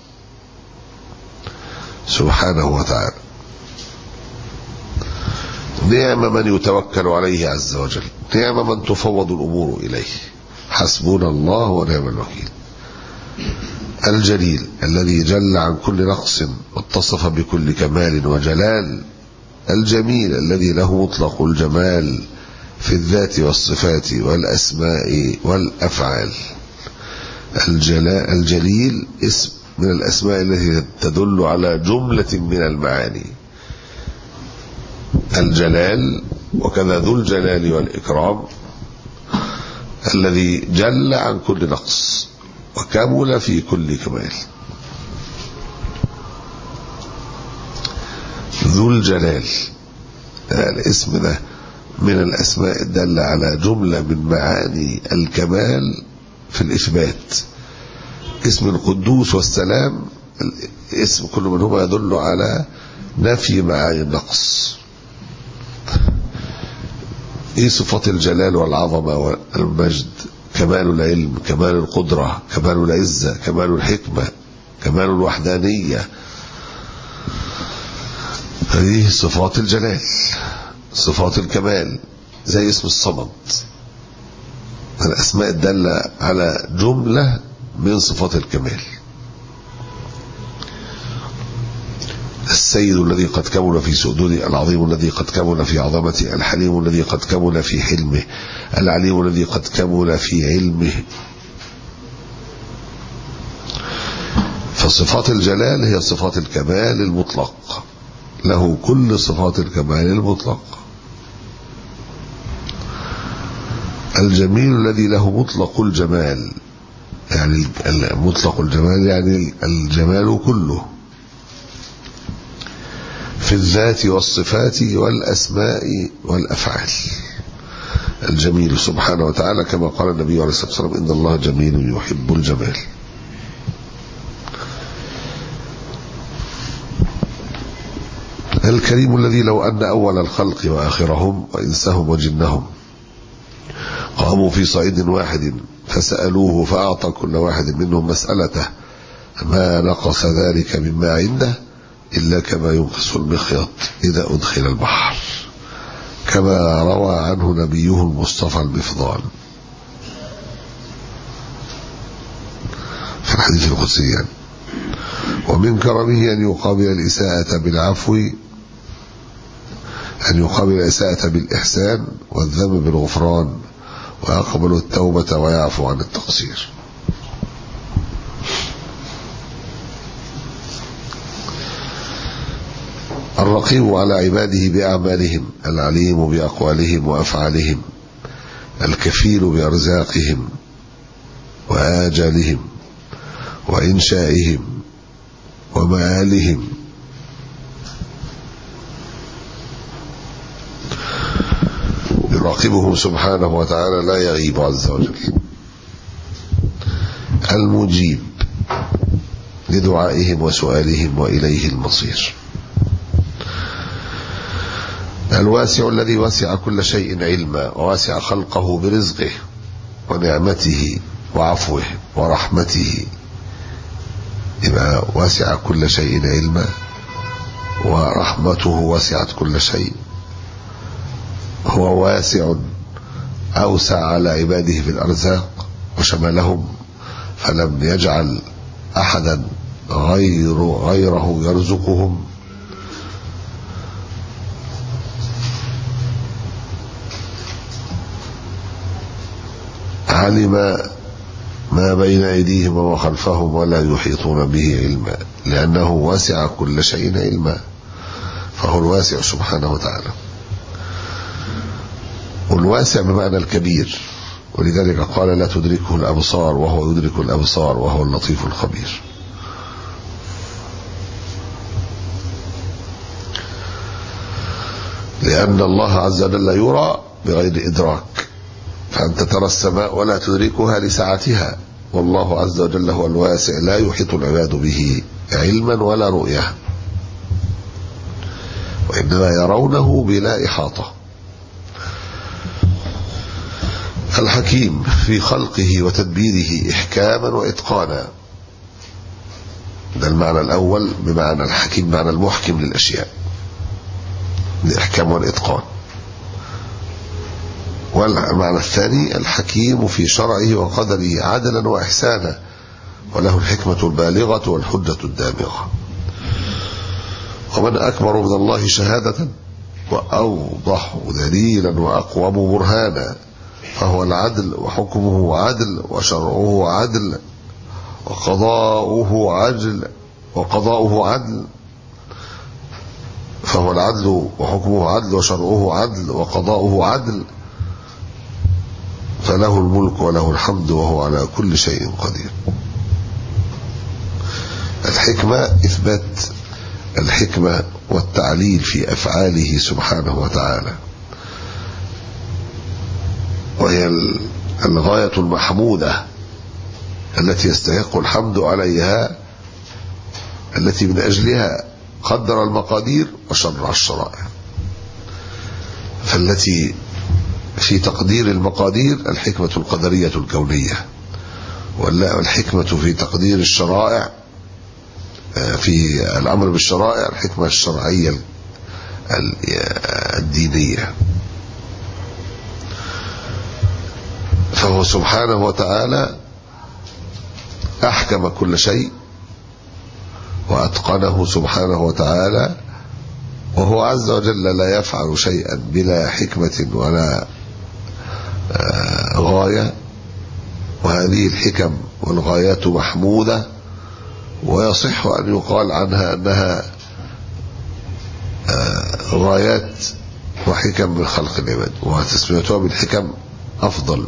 Speaker 1: سبحانه وتعالى. نعم من يتوكل عليه عز وجل، نعم من تفوض الأمور إليه، حسبنا الله ونعم الوكيل. الجليل الذي جل عن كل نقص واتصف بكل كمال وجلال. الجميل الذي له مطلق الجمال في الذات والصفات والأسماء والأفعال. الجليل اسم من الأسماء التي تدل على جملة من المعاني. الجلال وكذا ذو الجلال والإكرام الذي جل عن كل نقص وكمل في كل كمال. ذو الجلال الاسم ده من الأسماء الدالة على جملة من معاني الكمال في الإثبات. اسم القدوس والسلام اسم كل منهما يدل على نفي معاني النقص. ايه صفات الجلال والعظمة والمجد؟ كمال العلم، كمال القدرة، كمال العزة، كمال الحكمة، كمال الوحدانية. هذه صفات الجلال، صفات الكمال. زي اسم الصمد، الأسماء الدالة على جملة من صفات الكمال. السيد الذي قد كمل في سؤدده، العظيم الذي قد كمل في عظمته، الحليم الذي قد كمل في حلمه، العليم الذي قد كمل في علمه. فصفات الجلال هي صفات الكمال المطلق، له كل صفات الكمال المطلق. الجميل الذي له مطلق الجمال، يعني مطلق الجمال يعني الجمال كله في الذات والصفات والأسماء والأفعال. الجميل سبحانه وتعالى كما قال النبي عليه الصلاة والسلام: إن الله جميل يحب الجمال. الكريم الذي لو أن أول الخلق وآخرهم وإنسهم وجنهم قاموا في صعيد واحد فسألوه فأعطى كل واحد منهم مسألته ما نقص ذلك مما عنده إلا كما ينقص المخيط إذا أدخل البحر، كما روى عنه نبيه المصطفى المفضال في الحديث القدسي يعني. ومن كرمه أن يقابل الإساءة بالعفو، أن يقابل الإساءة بالإحسان والذنب بالغفران، ويقبل التوبة ويعفو عن التقصير. الرقيب على عباده بأعمالهم، العليم بأقوالهم وأفعالهم، الكفيل بأرزاقهم وآجالهم وإنشائهم ومآلهم. يراقبهم سبحانه وتعالى لا يغيب عز وجل. المجيب لدعائهم وسؤالهم وإليه المصير. الواسع الذي وسع كل شيء علما ووسع خلقه برزقه ونعمته وعفوه ورحمته. يبقى وسع كل شيء علما ورحمته وسعت كل شيء. هو واسع أوسع على عباده في الأرزاق وشملهم، فلم يجعل أحدا غير غيره يرزقهم. علم ما بين أيديهم وما خلفهم ولا يحيطون به علما، لأنه وسع كل شيء علما، فهو الواسع سبحانه وتعالى. والواسع بمعنى الكبير، ولذلك قال لا تدركه الأبصار وهو يدرك الأبصار وهو اللطيف الخبير. لأن الله عز وجل يرى بغير إدراك، فأنت ترى السماء ولا تدركها لسعتها، والله عز وجل هو الواسع لا يحيط العباد به علما ولا رؤية، وإنما يرونه بلا إحاطة. الحكيم في خلقه وتدبيره إحكاما وإتقانا، ده المعنى الأول بمعنى الحكيم، معنى المحكم للأشياء، الإحكام والإتقان. والمعنى الثاني الحكيم في شرعه وقدره عدلا وإحسانا، وله الحكمة البالغة والحجة الدامغة. ومن أكبر من الله شهادة وأوضح دليلا وأقوم برهانا، فهو العدل وحكمه عدل وشرعه عدل وقضاؤه عدل وقضاؤه عدل فهو العدل وحكمه عدل وشرعه عدل وقضاؤه عدل، فله الملك وله الحمد وهو على كل شيء قدير. الحكمة إثبات الحكمة والتعليل في أفعاله سبحانه وتعالى، وهي الغاية المحمودة التي يستحق الحمد عليها، التي من أجلها قدر المقادير وشرع الشرائع. فالتي في تقدير المقادير الحكمة القدرية الكونية، والحكمة في تقدير الشرائع في الأمر بالشرائع الحكمة الشرعية الدينية. فهو سبحانه وتعالى أحكم كل شيء وأتقنه سبحانه وتعالى، وهو عز وجل لا يفعل شيئا بلا حكمة ولا غاية، وهذه الحكم والغايات محمودة، ويصح أن يقال عنها أنها غايات وحكم من خلق العباد، وتسميتها بالحكم أفضل.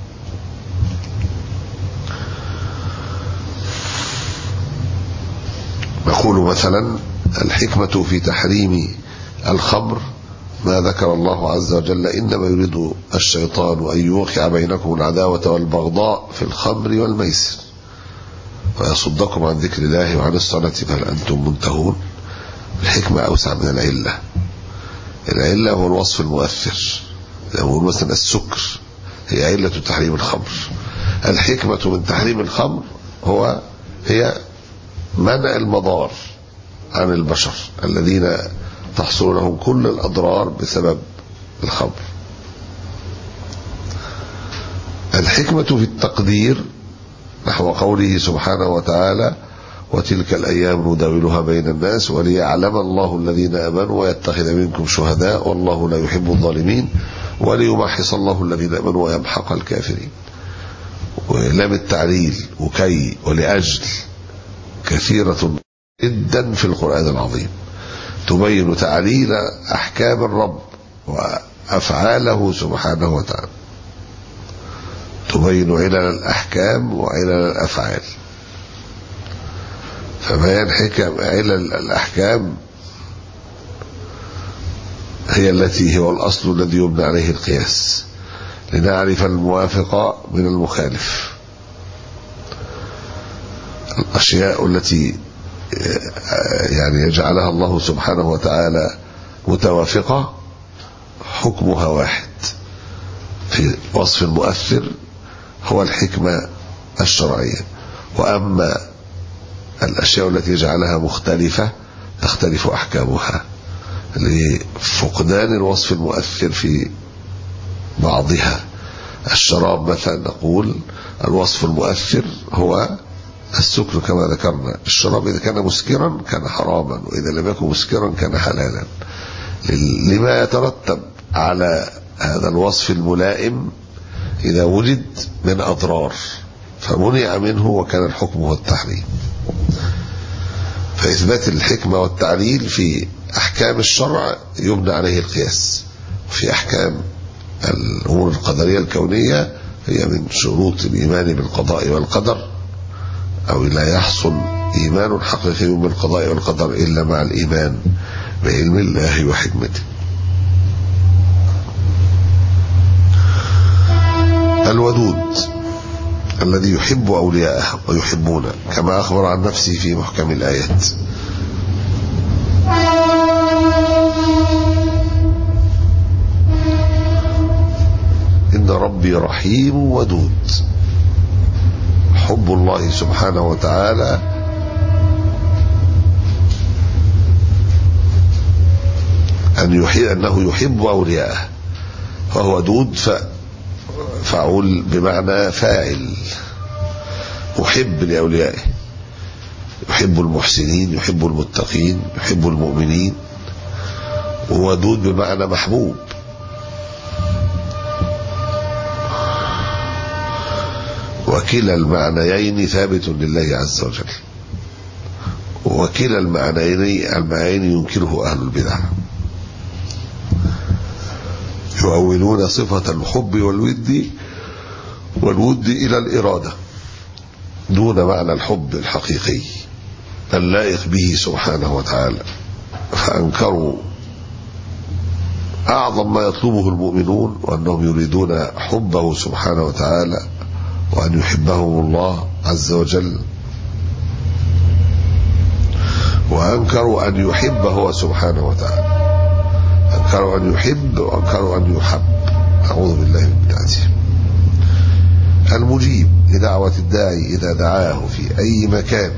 Speaker 1: نقول مثلا الحكمة في تحريم الخمر ما ذكر الله عز وجل إنما يريد الشيطان أن يوقع بينكم العداوة والبغضاء في الخمر والميسر ويصدكم عن ذكر الله وعن الصلاة فهل أنتم منتهون. الحكمة أوسع من العلة. العلة هو الوصف المؤثر، نقول مثلا السكر هي علة تحريم الخمر. الحكمة من تحريم الخمر هو هي منع المضار عن البشر الذين تحصل لهم كل الأضرار بسبب الخمر. الحكمة في التقدير نحو قوله سبحانه وتعالى وتلك الأيام نداولها بين الناس وليعلم الله الذين آمنوا ويتخذ منكم شهداء والله لا يحب الظالمين وليمحص الله الذين آمنوا ويمحق الكافرين. ولام التعليل وكي ولأجل كثيرة جدا في القرآن العظيم تبين تعليل أحكام الرب وأفعاله سبحانه وتعالى، تبين علل الأحكام وعلل الأفعال. فبيان حكم علل الأحكام هي التي هو الأصل الذي يبنى عليه القياس لنعرف الموافق من المخالف. الأشياء التي يعني يجعلها الله سبحانه وتعالى متوافقة حكمها واحد في وصف المؤثر هو الحكمة الشرعية، وأما الأشياء التي يجعلها مختلفة تختلف أحكامها لفقدان الوصف المؤثر في بعضها. الشراب مثلا نقول الوصف المؤثر هو السكر كما ذكرنا، الشراب إذا كان مسكرا كان حراما، وإذا لم يكن مسكرا كان حلالا، لما يترتب على هذا الوصف الملائم إذا وجد من أضرار، فمنع منه وكان الحكم هو التحريم. فإثبات الحكمة والتعليل في أحكام الشرع يبنى عليه القياس، في أحكام الأمور القدرية الكونية هي من شروط الإيمان بالقضاء والقدر، أو لا يحصل إيمان حقيقي بالقضاء والقدر إلا مع الإيمان بعلم الله وحكمته. الودود الذي يحب أولياءه ويحبونه كما أخبر عن نفسه في محكم الآيات. إن ربي رحيم ودود. حب الله سبحانه وتعالى أن يحب أنه يحب أولياءه، فهو ودود ف فعول بمعنى فاعل، محب لأوليائه، يحب المحسنين، يحب المتقين، يحب المؤمنين. وودود بمعنى محبوب. وكلا المعنيين ثابت لله عز وجل، وكلا المعنيين المعنيين ينكره أهل البدع، يؤولون صفة الحب والود والود إلى الإرادة دون معنى الحب الحقيقي اللائق به سبحانه وتعالى، فأنكروا أعظم ما يطلبه المؤمنون وأنهم يريدون حبه سبحانه وتعالى وأن يحبهم الله عز وجل، وأنكروا أن يحب هو سبحانه وتعالى، أنكروا أن يحب وأنكروا أن يحب، أعوذ بالله من بدعتهم. المجيب لدعوة الداعي إذا دعاه في أي مكان،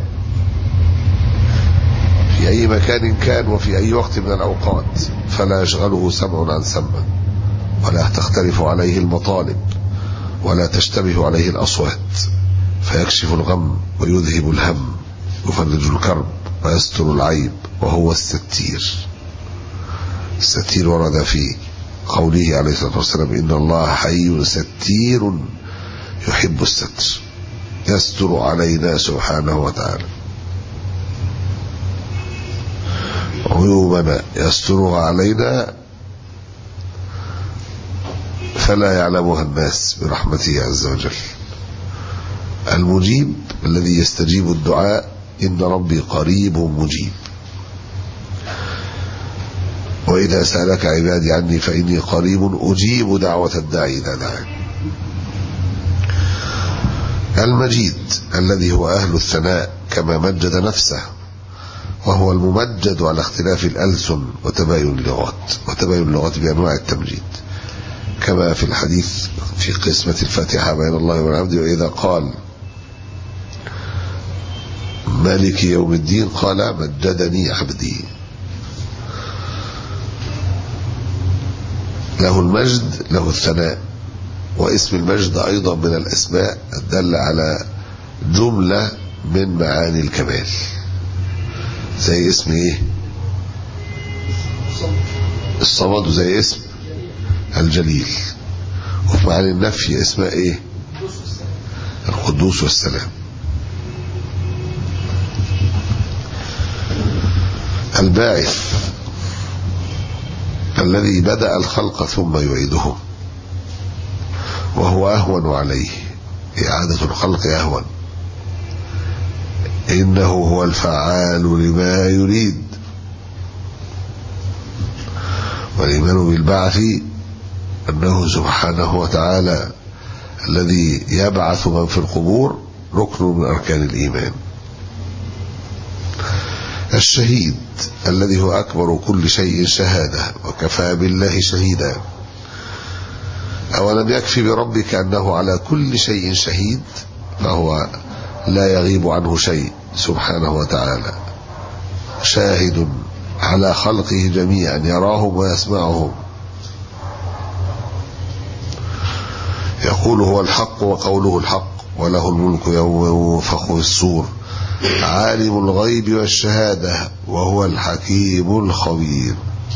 Speaker 1: في أي مكان كان وفي أي وقت من الأوقات، فلا يشغله سمع عن سمع، ولا تختلف عليه المطالب، ولا تشتبه عليه الأصوات، فيكشف الغم ويذهب الهم، يفرج الكرب ويستر العيب، وهو الستير. الستير ورد في قوله عليه الصلاة والسلام إن الله حي ستير يحب الستر، يستر علينا سبحانه وتعالى عيوبنا، يسترها علينا فلا يعلمها الناس برحمته عز وجل. المجيب الذي يستجيب الدعاء، إن ربي قريب مجيب. وإذا سألك عبادي عني فإني قريب أجيب دعوة الداعي إذا دعان. المجيد الذي هو أهل الثناء كما مجد نفسه، وهو الممجد على اختلاف الألسن وتباين اللغات، وتباين اللغات بأنواع التمجيد، كما في الحديث في قسمة الفاتحة بين الله وبين عبده، وإذا قال مالك يوم الدين قال مجدني عبدي. له المجد، له الثناء. واسم المجد أيضا من الأسماء الدالة على جملة من معاني الكمال، زي اسم ايه الصمد، وزي اسم الجليل. وفي معاني النفي اسماء ايه القدوس والسلام. الباعث الذي بدأ الخلق ثم يعيده، وهو أهون عليه، إعادة الخلق أهون، إنه هو الفعال لما يريد. والإيمان بالبعث أنه سبحانه وتعالى الذي يبعث من في القبور ركن من أركان الإيمان، الشهيد الذي هو أكبر كل شيء شهادة وكفى بالله شهيدا. أولم يكفي بربك أنه على كل شيء شهيد، فهو لا يغيب عنه شيء سبحانه وتعالى، شاهد على خلقه جميعا يراهم ويسمعهم. يقول هو الحق وقوله الحق وله الملك يوم ينفخ في الصور عالم الغيب والشهادة وهو الحكيم الخبير.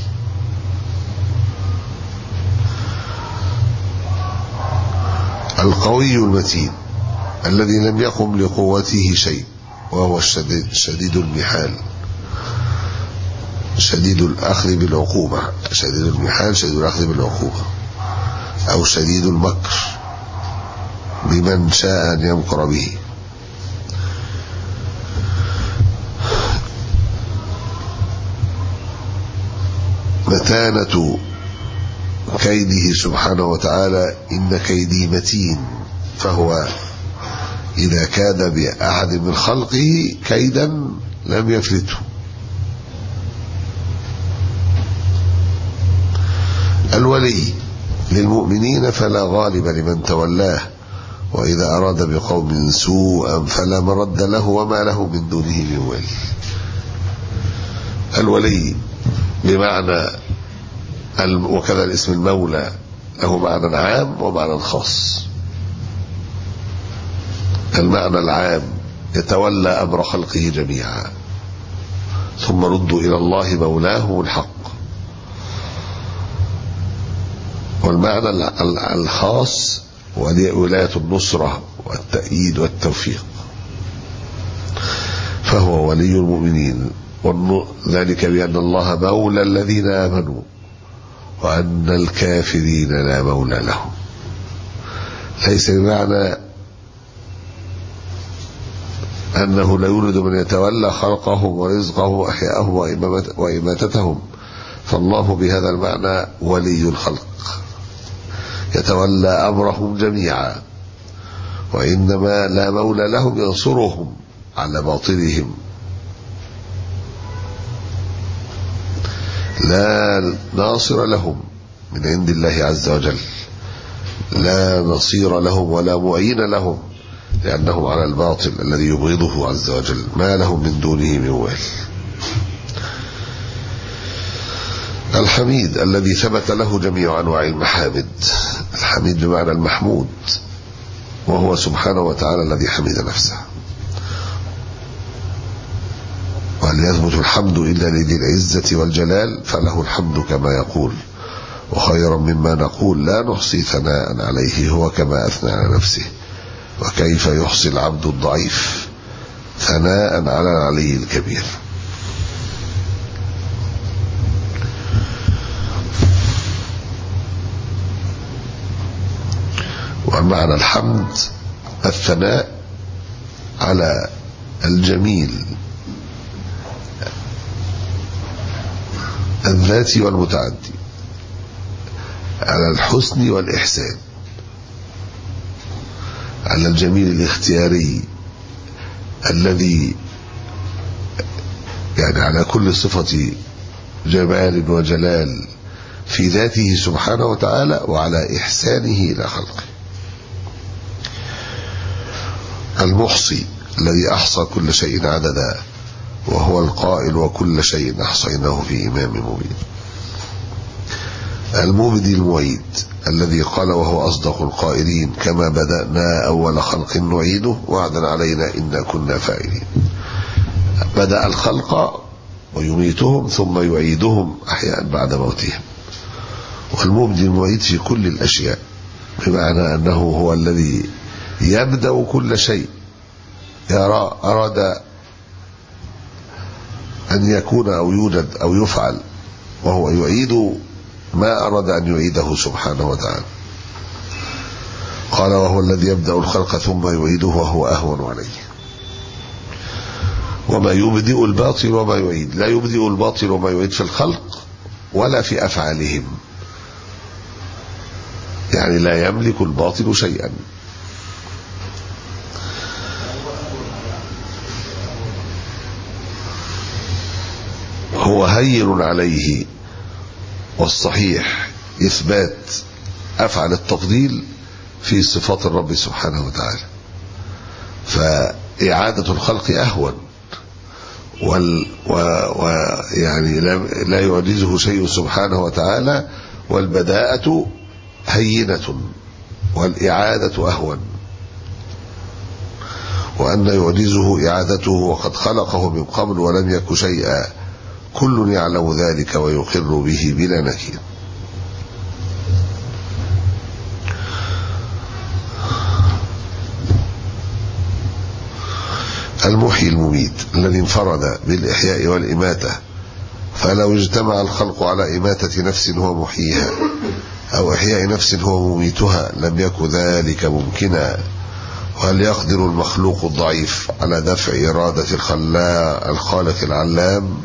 Speaker 1: القوي المتين الذي لم يقم لقوته شيء، وهو الشديد شديد المحال، شديد الأخذ بالعقوبة، شديد المحال شديد الأخذ بالعقوبة، أو شديد المكر بمن شاء أن يمكر به. متانة كيده سبحانه وتعالى إن كيدي متين، فهو إذا كاد بأحد من خلقه كيدا لم يفلته. الولي للمؤمنين فلا غالب لمن تولاه، وإذا أراد بقوم سوءا فلا مرد له وما له من دونه من ولي. الولي بمعنى، وكذا الاسم المولى له معنى عام ومعنى خاص. المعنى العام يتولى أمر خلقه جميعا، ثم ردوا إلى الله مولاه الحق. والمعنى الخاص ولاية النصرة والتأييد والتوفيق، فهو ولي المؤمنين، ذلك بأن الله مولى الذين آمنوا وأن الكافرين لا مولى لهم. ليس بمعنى أنه لا يولد من يتولى خلقهم ورزقهم وأحياءهم وإماتتهم، فالله بهذا المعنى ولي الخلق يتولى أمرهم جميعا، وإنما لا مولى لهم ينصرهم على باطلهم، لا ناصر لهم من عند الله عز وجل، لا نصير لهم ولا معين لهم، لأنهم على الباطل الذي يبغضه عز وجل، ما لهم من دونه من وال. الحميد الذي ثبت له جميع أنواع المحامد، الحميد بمعنى المحمود، وهو سبحانه وتعالى الذي حمد نفسه. وهل يثبت الحمد إلا لذي العزة والجلال، فله الحمد كما يقول وخيرا مما نقول، لا نحصي ثناء عليه هو كما أثنى على نفسه، وكيف يحصي العبد الضعيف ثناء على العلي الكبير. ومعنى الحمد الثناء على الجميل الذاتي والمتعدي، على الحسن والإحسان، على الجميل الاختياري الذي يعني على كل صفة جمال وجلال في ذاته سبحانه وتعالى، وعلى إحسانه إلى خلقه. المحصي الذي أحصى كل شيء عددا، وهو القائل وكل شيء أحصيناه في إمام مبين. المبدي المعيد الذي قال وهو أصدق القائلين كما بدأنا أول خلق نعيده وعدا علينا إنا كنا فاعلين. بدأ الخلق ويميتهم ثم يعيدهم أحياء بعد موتهم. والمبدي المعيد في كل الأشياء، بمعنى أنه هو الذي يبدأ كل شيء يرى أراد أن يكون أو يوجد أو يفعل، وهو يعيد ما أراد أن يعيده سبحانه وتعالى. قال وهو الذي يبدأ الخلق ثم يعيده وهو أهون عليه. وما يبدئ الباطل وما يعيد، لا يبدئ الباطل وما يعيد في الخلق ولا في أفعالهم، يعني لا يملك الباطل شيئا. هو هين عليه، والصحيح إثبات أفعل التفضيل في صفات الرب سبحانه وتعالى، فإعادة الخلق أهون، وال ويعني لا يعجزه شيء سبحانه وتعالى، والبداءة هينة والإعادة أهون، وأن يعجزه إعادته وقد خلقه من قبل ولم يك شيئا، كل يعلم ذلك ويقر به بلا نكير. المحيي المميت الذي انفرد بالإحياء والإماتة، فلو اجتمع الخلق على إماتة نفس هو محييها أو إحياء نفس هو مميتها لم يكن ذلك ممكنا. وهل يقدر المخلوق الضعيف على دفع إرادة الخالق العلام؟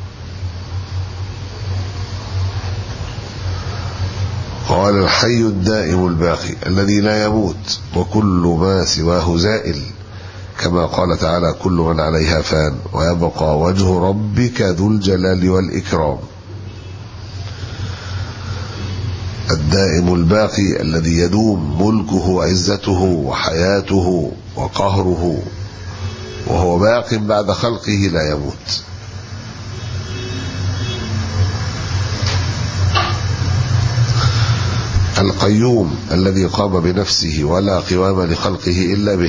Speaker 1: قال الحي الدائم الباقي الذي لا يموت وكل ما سواه زائل، كما قال تعالى كل من عليها فان ويبقى وجه ربك ذو الجلال والإكرام. الدائم الباقي الذي يدوم ملكه وعزته وحياته وقهره، وهو باق بعد خلقه لا يموت. القيوم الذي قام بنفسه ولا قوام لخلقه إلا به.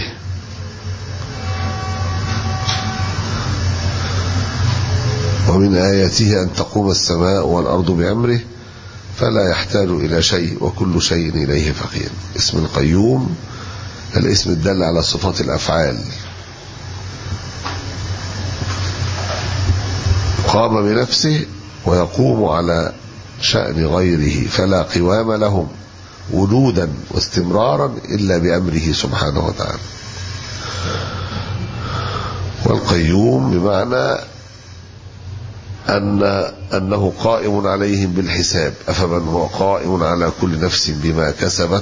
Speaker 1: ومن آياته أن تقوم السماء والأرض بأمره فلا يحتاج إلى شيء وكل شيء إليه فقير. اسم القيوم الاسم الدل على صفات الأفعال. قام بنفسه ويقوم على شأن غيره، فلا قوام لهم وجودا واستمرارا إلا بأمره سبحانه وتعالى. والقيوم بمعنى أن أنه قائم عليهم بالحساب، أفمن هو قائم على كل نفس بما كسبت.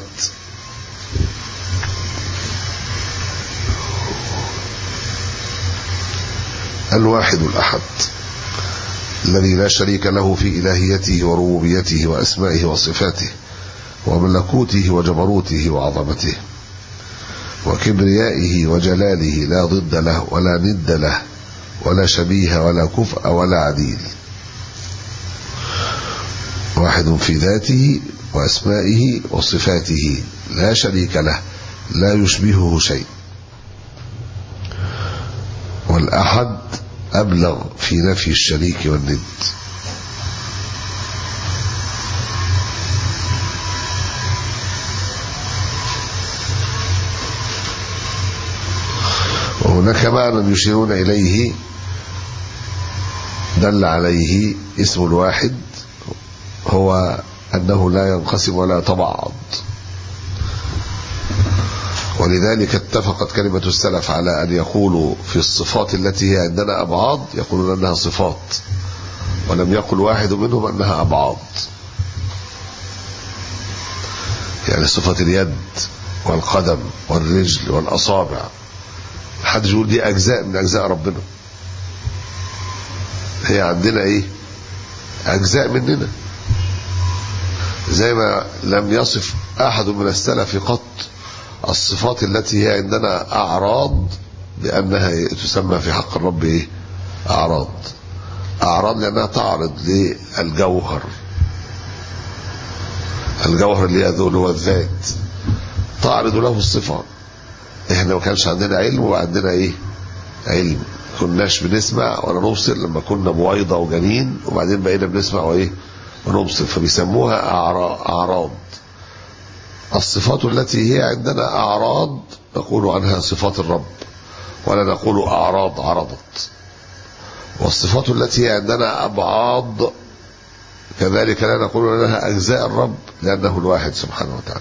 Speaker 1: الواحد الأحد الذي لا شريك له في إلهيته وربوبيته وأسمائه وصفاته وملكوته وجبروته وعظمته وكبريائه وجلاله، لا ضد له ولا ند له ولا شبيه ولا كفء ولا عديل. واحد في ذاته وأسمائه وصفاته لا شريك له لا يشبهه شيء. والأحد أبلغ في نفي الشريك والند. وهناك معنى يشيرون إليه دل عليه اسم الواحد، هو أنه لا ينقسم ولا يتبعض. ولذلك اتفقت كلمة السلف على أن يقولوا في الصفات التي هي عندنا أبعاض يقولون أنها صفات، ولم يقل واحد منهم أنها أبعاض. يعني صفة اليد والقدم والرجل والأصابع، حد يقول دي أجزاء من أجزاء ربنا، هي عندنا إيه؟ أجزاء مننا. زي ما لم يصف أحد من السلف قط الصفات التي هي عندنا أعراض بأنها تسمى في حق الرب إيه؟ أعراض. أعراض لأنها تعرض للجوهر، الجوهر اللي هو الذات، تعرض له الصفة. إحنا ما كانش عندنا علم وعندنا إيه؟ علم، كناش بنسمع ولا نبصر لما كنا بويضة وجنين، وبعدين بقينا بنسمع وإيه؟ ونبصر، فبيسموها أعراض. الصفات التي هي عندنا أعراض نقول عنها صفات الرب، ولا نقول أعراض عرضت. والصفات التي هي عندنا أبعاض كذلك لا نقول عنها أجزاء الرب، لأنه الواحد سبحانه وتعالى.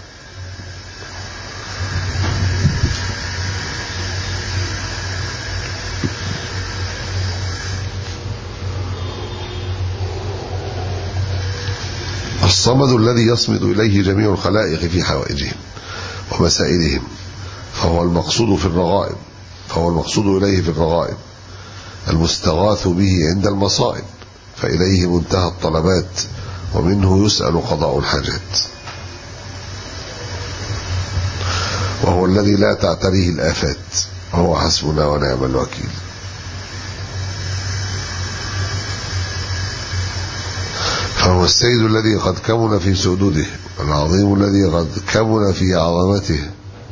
Speaker 1: الصمد الذي يصمد إليه جميع الخلائق في حوائجهم ومسائلهم، فهو المقصود في الرغائب، فهو المقصود إليه في الرغائب، المستغاث به عند المصائب، فإليه منتهى الطلبات، ومنه يسأل قضاء الحاجات، وهو الذي لا تعتريه الآفات، وهو حسبنا ونعم الوكيل. فهو السيد الذي قد كمن في سدوده، العظيم الذي قد كمن في عظمته،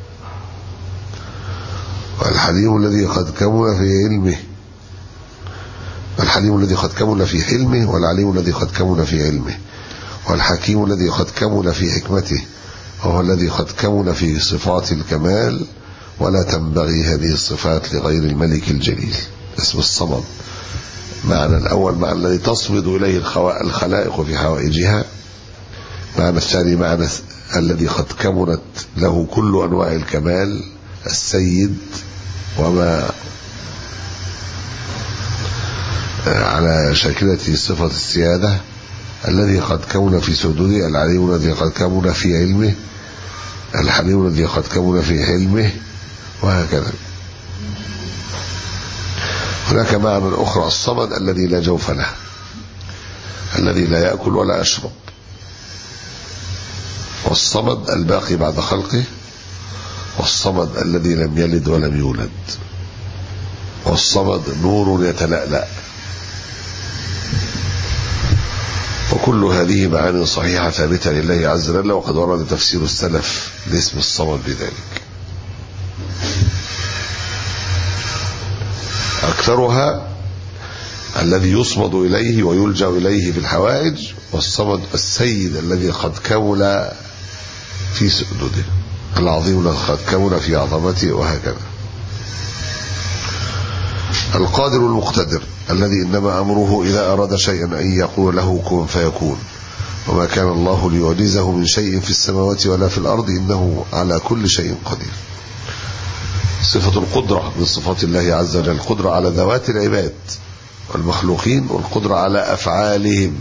Speaker 1: والحليم الذي قد كمن في علمه، الحليم الذي قد كمن في حلمه، والعليم الذي قد كمن في علمه، والحكيم الذي قد كمن في حكمته، وهو الذي قد كمن في صفات الكمال، ولا تنبغي هذه الصفات لغير الملك الجليل. اسم الصمد معنى الأول معنى الذي تصمد إليه الخلائق في حوائجها، معنى الثاني معنى الذي قد كمنت له كل أنواع الكمال، السيد وما على شاكلة صفة السيادة، الذي قد كمن في سدوده، العليم الذي قد كمن في علمه، الحليم الذي قد كمن في حلمه، وهكذا. هناك معنى أخرى الصمد الذي لا جوف له، الذي لا يأكل ولا يشرب، والصمد الباقي بعد خلقه، والصمد الذي لم يلد ولم يولد، والصمد نور يتلألأ. وكل هذه معاني صحيحة ثابتة لله عز وجل، وقد ورد تفسير السلف لاسم الصمد بذلك. أكثرها الذي يصمد إليه ويلجأ إليه في الحوائج، والصمد السيد الذي قد كمل في سؤدده، العظيم الذي قد كمل في عظمته، وهكذا. القادر المقتدر الذي إنما أمره إذا أراد شيئا أن يقول له كن فيكون، وما كان الله ليعجزه من شيء في السماوات ولا في الأرض، إنه على كل شيء قدير. صفة القدرة من صفات الله عز وجل، القدرة على ذوات العباد والمخلوقين، والقدرة على أفعالهم.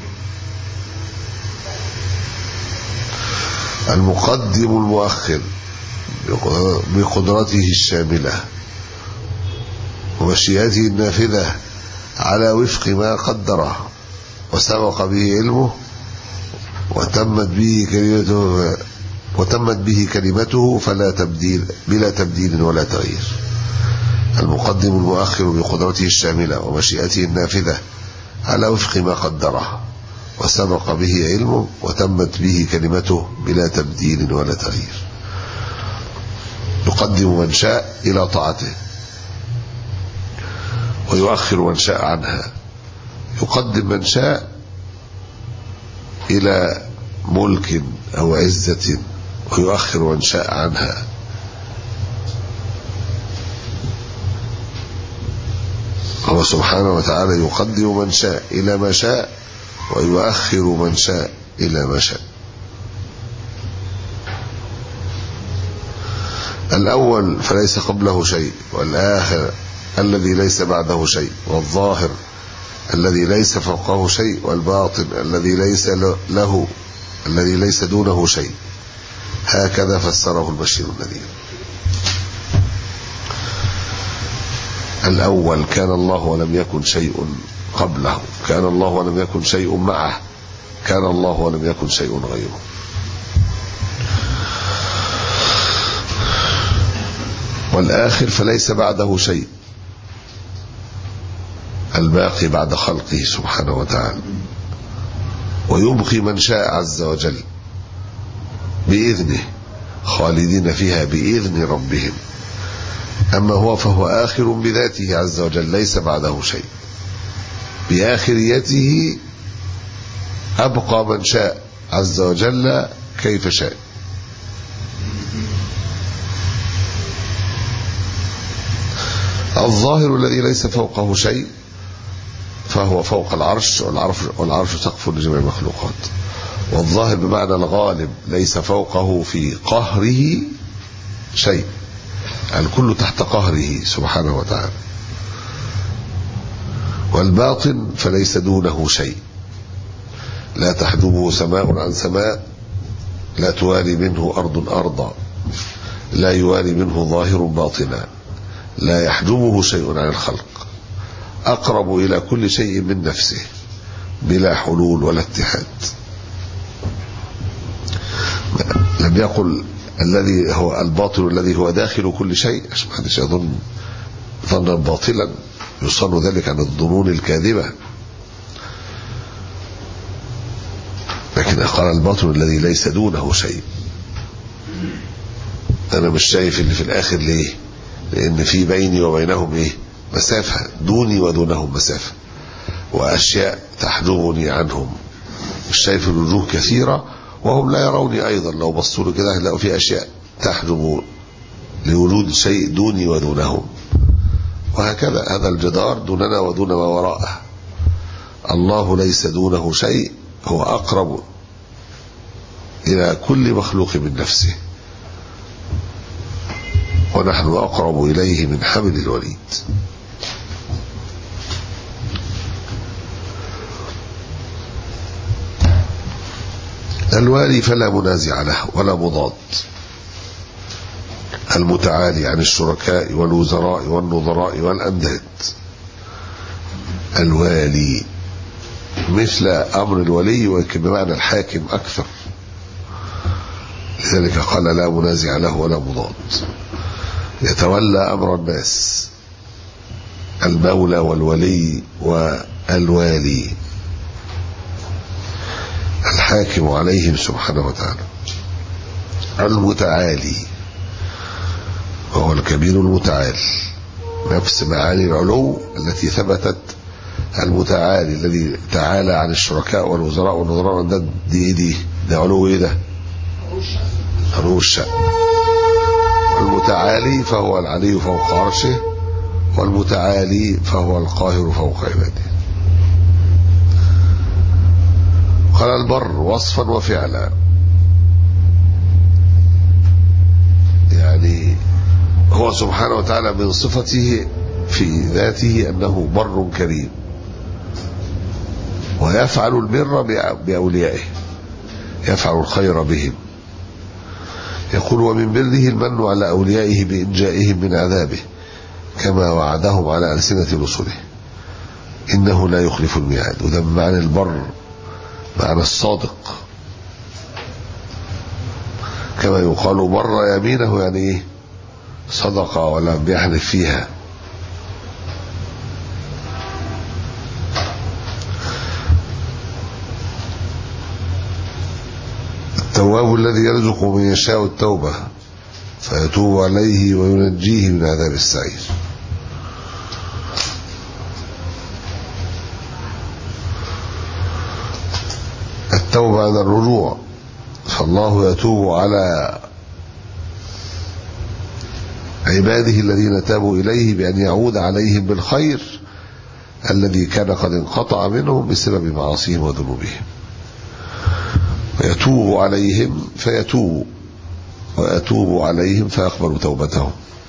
Speaker 1: المقدم المؤخر بقدرته الشاملة ومشيئته النافذة على وفق ما قدره وسبق به علمه وتمت به كلمته وتمت به كلمته فلا تبديل بلا تبديل ولا تغيير. المقدم المؤخر بقدرته الشاملة ومشيئته النافذة على وفق ما قدره وسبق به علمه وتمت به كلمته بلا تبديل ولا تغيير. يقدم من شاء إلى طاعته ويؤخر من شاء عنها، يقدم من شاء إلى ملك أو عزة ويؤخر من شاء عنها. الله سبحانه وتعالى يقدم من شاء إلى ما شاء ويؤخر من شاء إلى ما شاء. الأول فليس قبله شيء، والآخر الذي ليس بعده شيء، والظاهر الذي ليس فوقه شيء، والباطن الذي ليس له الذي ليس دونه شيء. هكذا فسره البشير النذير. الأول كان الله ولم يكن شيء قبله، كان الله ولم يكن شيء معه، كان الله ولم يكن شيء غيره. والآخر فليس بعده شيء، الباقي بعد خلقه سبحانه وتعالى، ويبقي من شاء عز وجل بإذنه خالدين فيها بإذن ربهم. أما هو فهو آخر بذاته عز وجل، ليس بعده شيء، بآخريته أبقى من شاء عز وجل كيف شاء. الظاهر الذي ليس فوقه شيء فهو فوق العرش، والعرش, والعرش سقف لجميع المخلوقات. والظاهر بمعنى الغالب ليس فوقه في قهره شيء، الكل تحت قهره سبحانه وتعالى. والباطن فليس دونه شيء، لا تحجبه سماء عن سماء، لا تواري منه أرض أرضا، لا يواري منه ظاهر باطنا، لا يحجبه شيء عن الخلق، أقرب إلى كل شيء من نفسه بلا حلول ولا اتحاد. لم يقل الذي هو الباطل الذي هو داخل كل شيء عشان ما حدش يظن ظنا باطلا يصن ذلك عن الظنون الكاذبة، لكن قال الباطل الذي ليس دونه شيء. أنا مش شايف اللي في الآخر ليه؟ لأن في بيني وبينهم إيه؟ مسافة، دوني ودونهم مسافة، وأشياء تحجبني عنهم. مش شايف الوجوه كثيرة وهم لا يروني أيضا، لو بصوا له كده هتلاقوا في أشياء تحجب لوجود شيء دوني ودونهم، وهكذا هذا الجدار دوننا ودون ما وراءه. الله ليس دونه شيء، هو أقرب إلى كل مخلوق من نفسه، ونحن أقرب إليه من حبل الوريد. الوالي فلا منازع له ولا مضاد، المتعالي عن الشركاء والوزراء والنظراء والأنداد. الوالي مثل أمر الولي ولكن بمعنى الحاكم أكثر، لذلك قال لا منازع له ولا مضاد. يتولى أمر الناس، المولى والولي والوالي، الحاكم عليهم سبحانه وتعالى. المتعالي وهو الكبير المتعال، نفس معاني العلو التي ثبتت. المتعالي الذي تعالى عن الشركاء والوزراء والنظراء والأنداد، دي دي ده علو ايه؟ ده علو الشأن. المتعالي فهو العلي فوق عرشه، والمتعالي فهو القاهر فوق عباده. قال البر وصفا وفعلا، يعني هو سبحانه وتعالى من صفته في ذاته أنه بر كريم، ويفعل البر بأوليائه، يفعل الخير بهم. يقول ومن بره المن على أوليائه بإنجائهم من عذابه كما وعدهم على ألسنة رسله إنه لا يخلف الميعاد. وده معنى البر، معنى الصادق، كما يقال بر يمينه، يعني ايه؟ صدق ولم يحلف فيها. التواب الذي يرزق من يشاء التوبة فيتوب عليه وينجيه من عذاب السعير. التوبة عن الرجوع، فالله يتوب على عباده الذين تابوا إليه بأن يعود عليهم بالخير الذي كان قد انقطع منهم بسبب معاصيهم وذنوبهم، ويتوب عليهم فيتوب، ويتوب عليهم فيقبل توبتهم.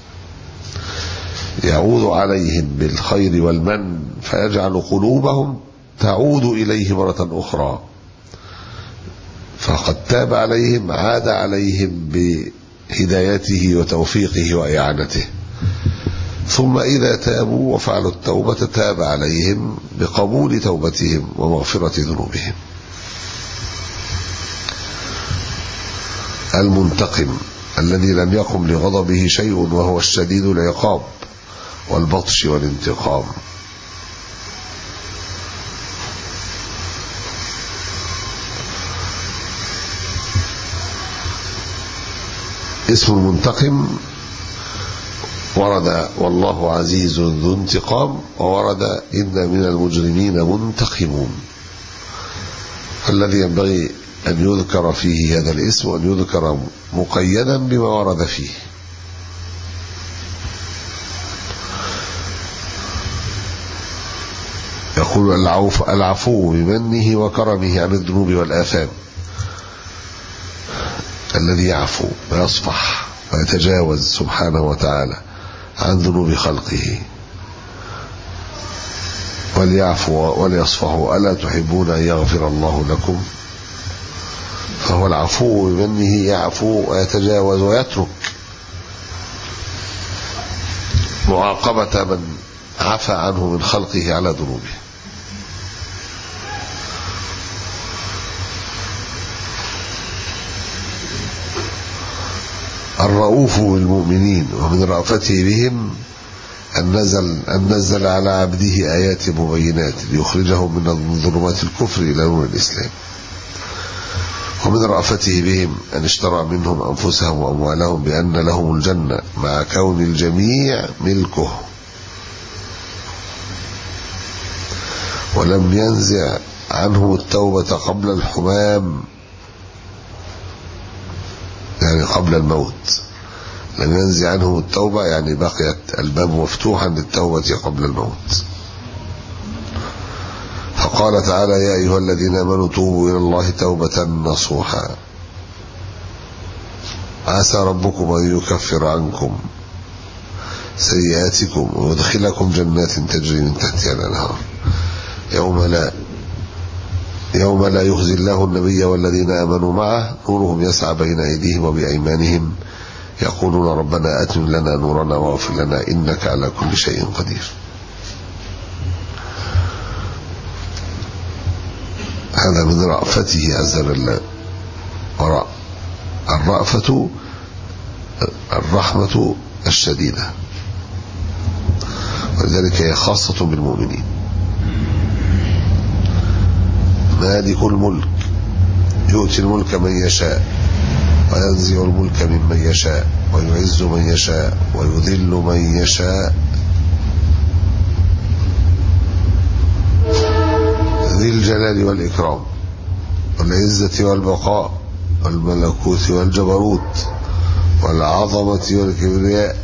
Speaker 1: يعود عليهم بالخير والمن فيجعل قلوبهم تعود إليه مرة أخرى، فقد تاب عليهم، عاد عليهم بهدايته وتوفيقه وإعانته. ثم إذا تابوا وفعلوا التوبة تاب عليهم بقبول توبتهم ومغفرة ذنوبهم. المنتقم الذي لم يقم لغضبه شيء وهو الشديد العقاب والبطش والانتقام. اسم المنتقم ورد والله عزيز ذو انتقام، وورد إن من المجرمين منتقمون. فالذي ينبغي أن يذكر فيه هذا الاسم وأن يذكر مقيدا بما ورد فيه. يقول العفو, العفو بمنه وكرمه عن الذنوب والآثام، الذي يعفو ويصفح ويتجاوز سبحانه وتعالى عن ذنوب خلقه. وليعفوا وليصفحوا ألا تحبون أن يغفر الله لكم؟ فهو العفو بمنه، يعفو ويتجاوز ويترك معاقبة من عفى عنه من خلقه على ذنوبه. الرؤوف بالمؤمنين. ومن رأفته بهم أن نزل, أن نزل على عبده آيات مبينات ليخرجهم من ظلمات الكفر إلى نور الإسلام. ومن رأفته بهم أن اشترى منهم أنفسهم وأموالهم بأن لهم الجنة مع كون الجميع ملكه، ولم ينزع عنهم التوبة قبل الحمام، يعني قبل الموت. لم ينزع عنهم التوبة يعني بقيت الباب مفتوحا للتوبة قبل الموت. فقال تعالى: يا أيها الذين آمنوا توبوا إلى الله توبة نصوحا عسى ربكم أن يكفر عنكم سيئاتكم ويدخلكم جنات تجري من تحتها الأنهار يوم لا يوم لا يخزي الله النبي والذين آمنوا معه نورهم يسعى بين أيديهم وبأيمانهم يقولون ربنا أتم لنا نورنا واغفر لنا إنك على كل شيء قدير. هذا من رأفته عز وجل. الرأفة الرحمة الشديدة، ولذلك هي خاصة بالمؤمنين. مالك الملك يؤتي الملك من يشاء وينزع الملك ممن يشاء ويعز من يشاء ويذل من يشاء ذي الجلال والإكرام والعزة والبقاء والملكوت والجبروت والعظمة والكبرياء.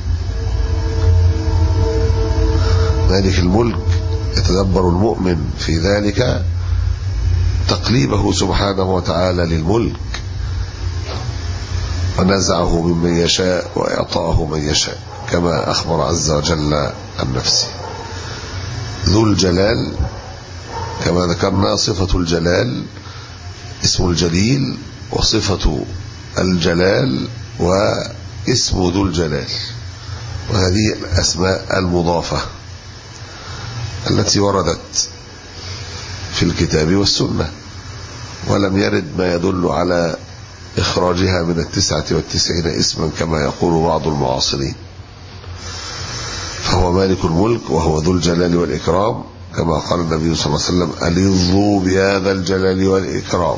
Speaker 1: مالك الملك يتدبر المؤمن في ذلك تقليبه سبحانه وتعالى للملك ونزعه ممن يشاء وإعطاه من يشاء كما أخبر عز وجل عن نفسه. ذو الجلال كما ذكرنا صفة الجلال اسم الجليل وصفة الجلال واسم ذو الجلال، وهذه الأسماء المضافة التي وردت في الكتاب والسنة، ولم يرد ما يدل على إخراجها من التسعة والتسعين اسما كما يقول بعض المعاصرين. فهو مالك الملك وهو ذو الجلال والإكرام كما قال النبي صلى الله عليه وسلم: ألظوا بهذا الجلال والإكرام.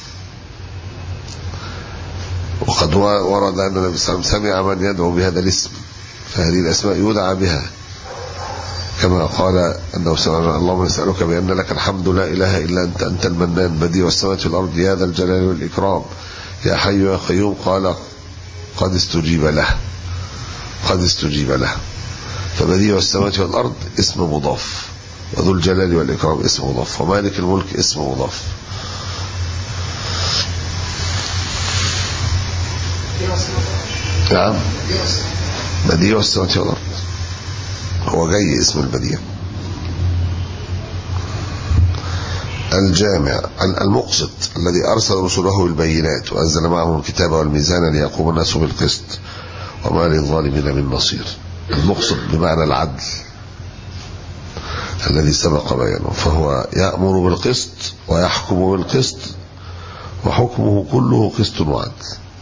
Speaker 1: وقد ورد أن النبي صلى الله عليه وسلم سمع من يدعو بهذا الاسم، فهذه الأسماء يدعى بها كما قال أنه سمع: اللهم نسألك بأن لك الحمد لا إله إلا أنت أنت المنان بديع السماوات والأرض يا ذا الجلال والإكرام يا حي يا قيوم. قال: قد استجيب له قد استجيب له. فبديع السماوات والأرض اسم مضاف، وذو الجلال والإكرام اسم مضاف، ومالك الملك اسم مضاف. نعم، بديع السماوات والأرض هو جاي اسم البديع. الجامع المقسط الذي أرسل رسله بالبينات وأنزل معهم الكتاب والميزان ليقوم الناس بالقسط وما للظالمين من نصير. المقسط بمعنى العدل الذي سبق بيانه، فهو يأمر بالقسط ويحكم بالقسط وحكمه كله قسط وعدل،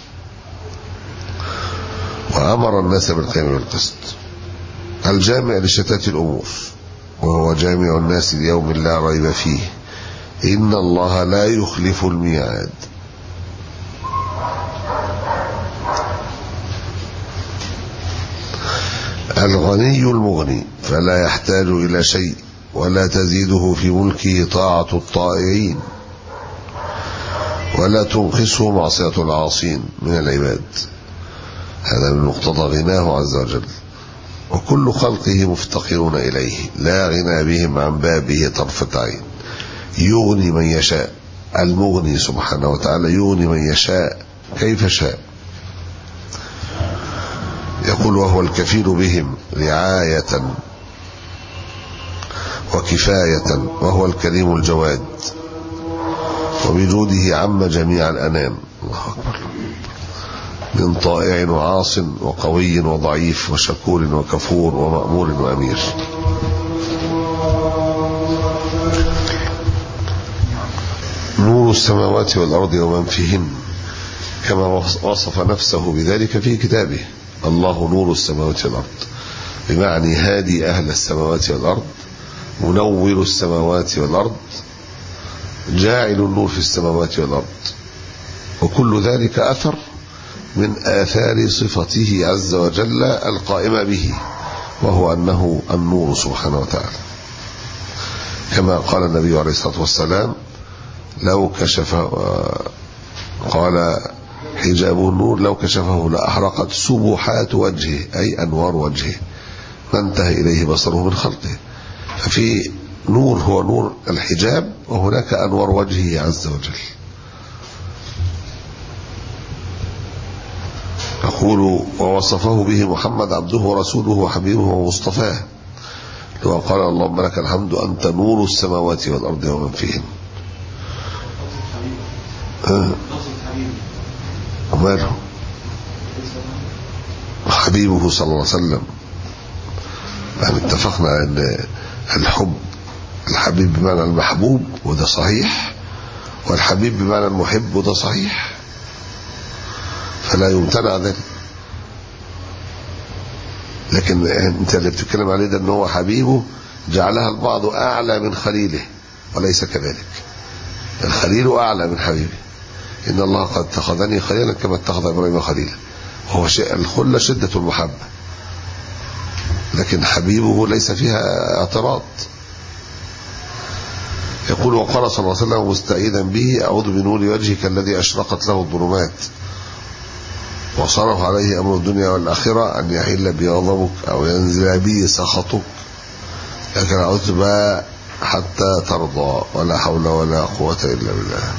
Speaker 1: وأمر الناس بالقيام بالقسط. الجامع لشتات الأمور، وهو جامع الناس ليوم لا ريب فيه إن الله لا يخلف الميعاد. الغني المغني فلا يحتاج إلى شيء ولا تزيده في ملكه طاعة الطائعين ولا تنقصه معصية العاصين من العباد. هذا من مقتضى غناه عز وجل، وكل خلقه مفتقرون إليه لا غنى بهم عن بابه طرفة عين. يغني من يشاء، المغني سبحانه وتعالى يغني من يشاء كيف شاء. يقول: وهو الكفيل بهم رعاية وكفاية، وهو الكريم الجواد، وبجوده عم جميع الأنام. الله أكبر. من طائع وعاص وقوي وضعيف وشكور وكفور ومأمور وأمير. نور السماوات والأرض ومن فيهن كما وصف نفسه بذلك في كتابه: الله نور السماوات والأرض، بمعنى هادي أهل السماوات والأرض، منور السماوات والأرض، جاعل النور في السماوات والأرض. وكل ذلك أثر من آثار صفته عز وجل القائمة به، وهو أنه النور سبحانه وتعالى، كما قال النبي عليه الصلاة والسلام: لو كشف قال حجابه النور لو كشفه لأحرقت سبحات وجهه، أي أنوار وجهه، ما انتهى إليه بصره من خلقه. ففي نور هو نور الحجاب، وهناك أنوار وجهه عز وجل. يقول: ووصفه به محمد عبده ورسوله وحبيبه ومصطفاه، وقال: اللهم لك الحمد أنت نور السماوات والأرض ومن فيهن. أه. وماله حبيبه صلى الله عليه وسلم. يعني اتفقنا أن الحب الحبيب بمعنى المحبوب، وده صحيح، والحبيب بمعنى المحب، وده صحيح، فلا يمتنع ذلك. لكن انت اللي بتتكلم عليه ده ان هو حبيبه جعلها البعض اعلى من خليله، وليس كذلك. الخليل اعلى من حبيبه. ان الله قد اتخذني خليلا كما اتخذ ابراهيم خليلا. وهو شيء الخلة شدة المحبة، لكن حبيبه ليس فيها اعتراض. يقول: وقال صلى الله عليه وسلم مستعيذا به: أعوذ بنور وجهك الذي أشرقت له الظلمات وصرف عليه أمر الدنيا والآخرة أن يحل بي غضبك أو ينزل بي سخطك، لكن أعوذ بها حتى ترضى، ولا حول ولا قوة إلا بالله.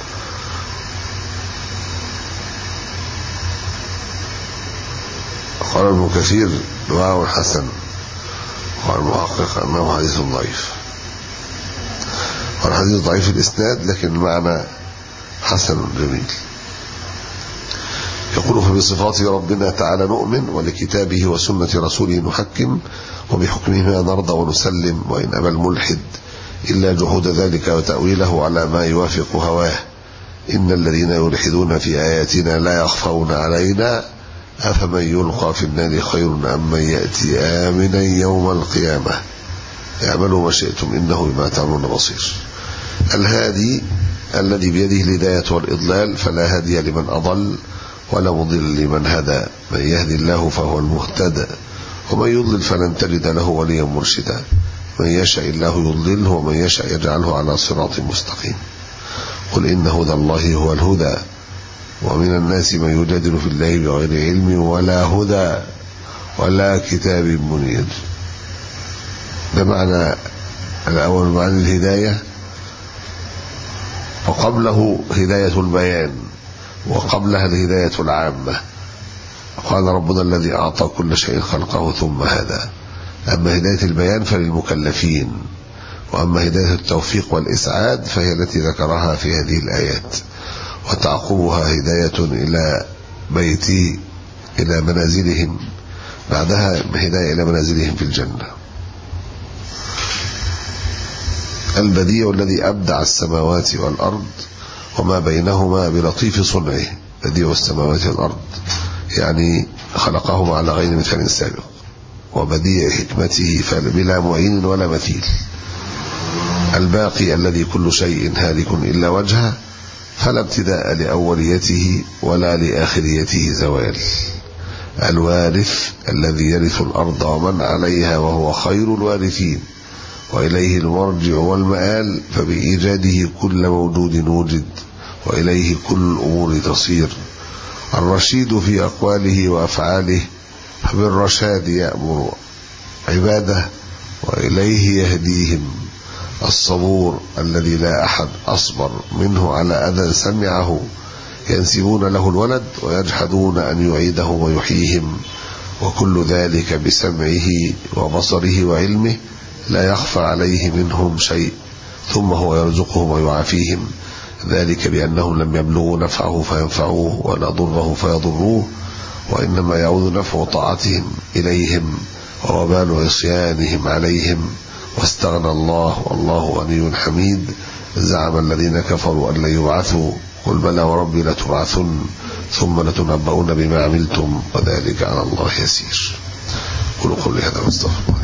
Speaker 1: قال ابن كثير: دعاء حسن، قال المحقق أنه حديث ضعيف. والحديث ضعيف الإسناد، لكن المعنى حسن جميل. يقول: فبصفات ربنا تعالى نؤمن، ولكتابه وسنة رسوله نحكم، وبحكمهما نرضى ونسلم، وإن أبى الملحد إلا جحود ذلك وتأويله على ما يوافق هواه. إن الذين يلحدون في آياتنا لا يخفون علينا، أفمن يلقى في النار خير أم من يأتي آمنا يوم القيامة. اعملوا ما شئتم إنه بما تعملون بصير. الهادي الذي بيده الهداية والإضلال، فلا هادي لمن أضل ولا مضل لمن هدى. من يهدي الله فهو المهتدى، ومن يضلل فلن تجد له وليا مرشدا. من يشاء الله يضلله، ومن يشاء يجعله على صراط مستقيم. قل إن هدى الله هو الهدى، ومن الناس من يجادل في الله بغير علم ولا هدى ولا كتاب منير. ده معنى الأول، معنى الهداية، وقبله هداية البيان، وقبلها الهداية العامة. قال: ربنا الذي أعطى كل شيء خلقه ثم هدى. أما هداية البيان فللمكلفين، وأما هداية التوفيق والإسعاد فهي التي ذكرها في هذه الآيات. وتعقبها هداية إلى بيتي إلى منازلهم، بعدها هداية إلى منازلهم في الجنة. البديع الذي أبدع السماوات والأرض وما بينهما بلطيف صنعه. بديع السماوات والأرض يعني خلقهما على غير مثال سابق، وبديع حكمته بلا معين ولا مثيل. الباقي الذي كل شيء هالك إلا وجهه، فلا ابتداء لأوليته ولا لآخريته زوال. الوارث الذي يرث الأرض ومن عليها وهو خير الوارثين، وإليه المرجع والمآل، فبإيجاده كل موجود وجد، وإليه كل الأمور تصير. الرشيد في أقواله وأفعاله، فبالرشاد يأمر عباده وإليه يهديهم. الصبور الذي لا أحد أصبر منه على أذى سمعه، ينسبون له الولد ويجحدون أن يعيده ويحييهم، وكل ذلك بسمعه وبصره وعلمه، لا يخفى عليه منهم شيء، ثم هو يرزقهم ويعافيهم. ذلك بأنهم لم يبلغوا نفعه فينفعوه ولا ضره فيضروه، وإنما يعود نفع طاعتهم إليهم ووبال عصيانهم عليهم. واستغنى الله والله غني حميد. زعم الذين كفروا أن لا يبعثوا، قل بلى وربي لتبعثن ثم لتنبؤون بما عملتم وذلك على الله يسير. قولوا قولي هذا واستغفر الله.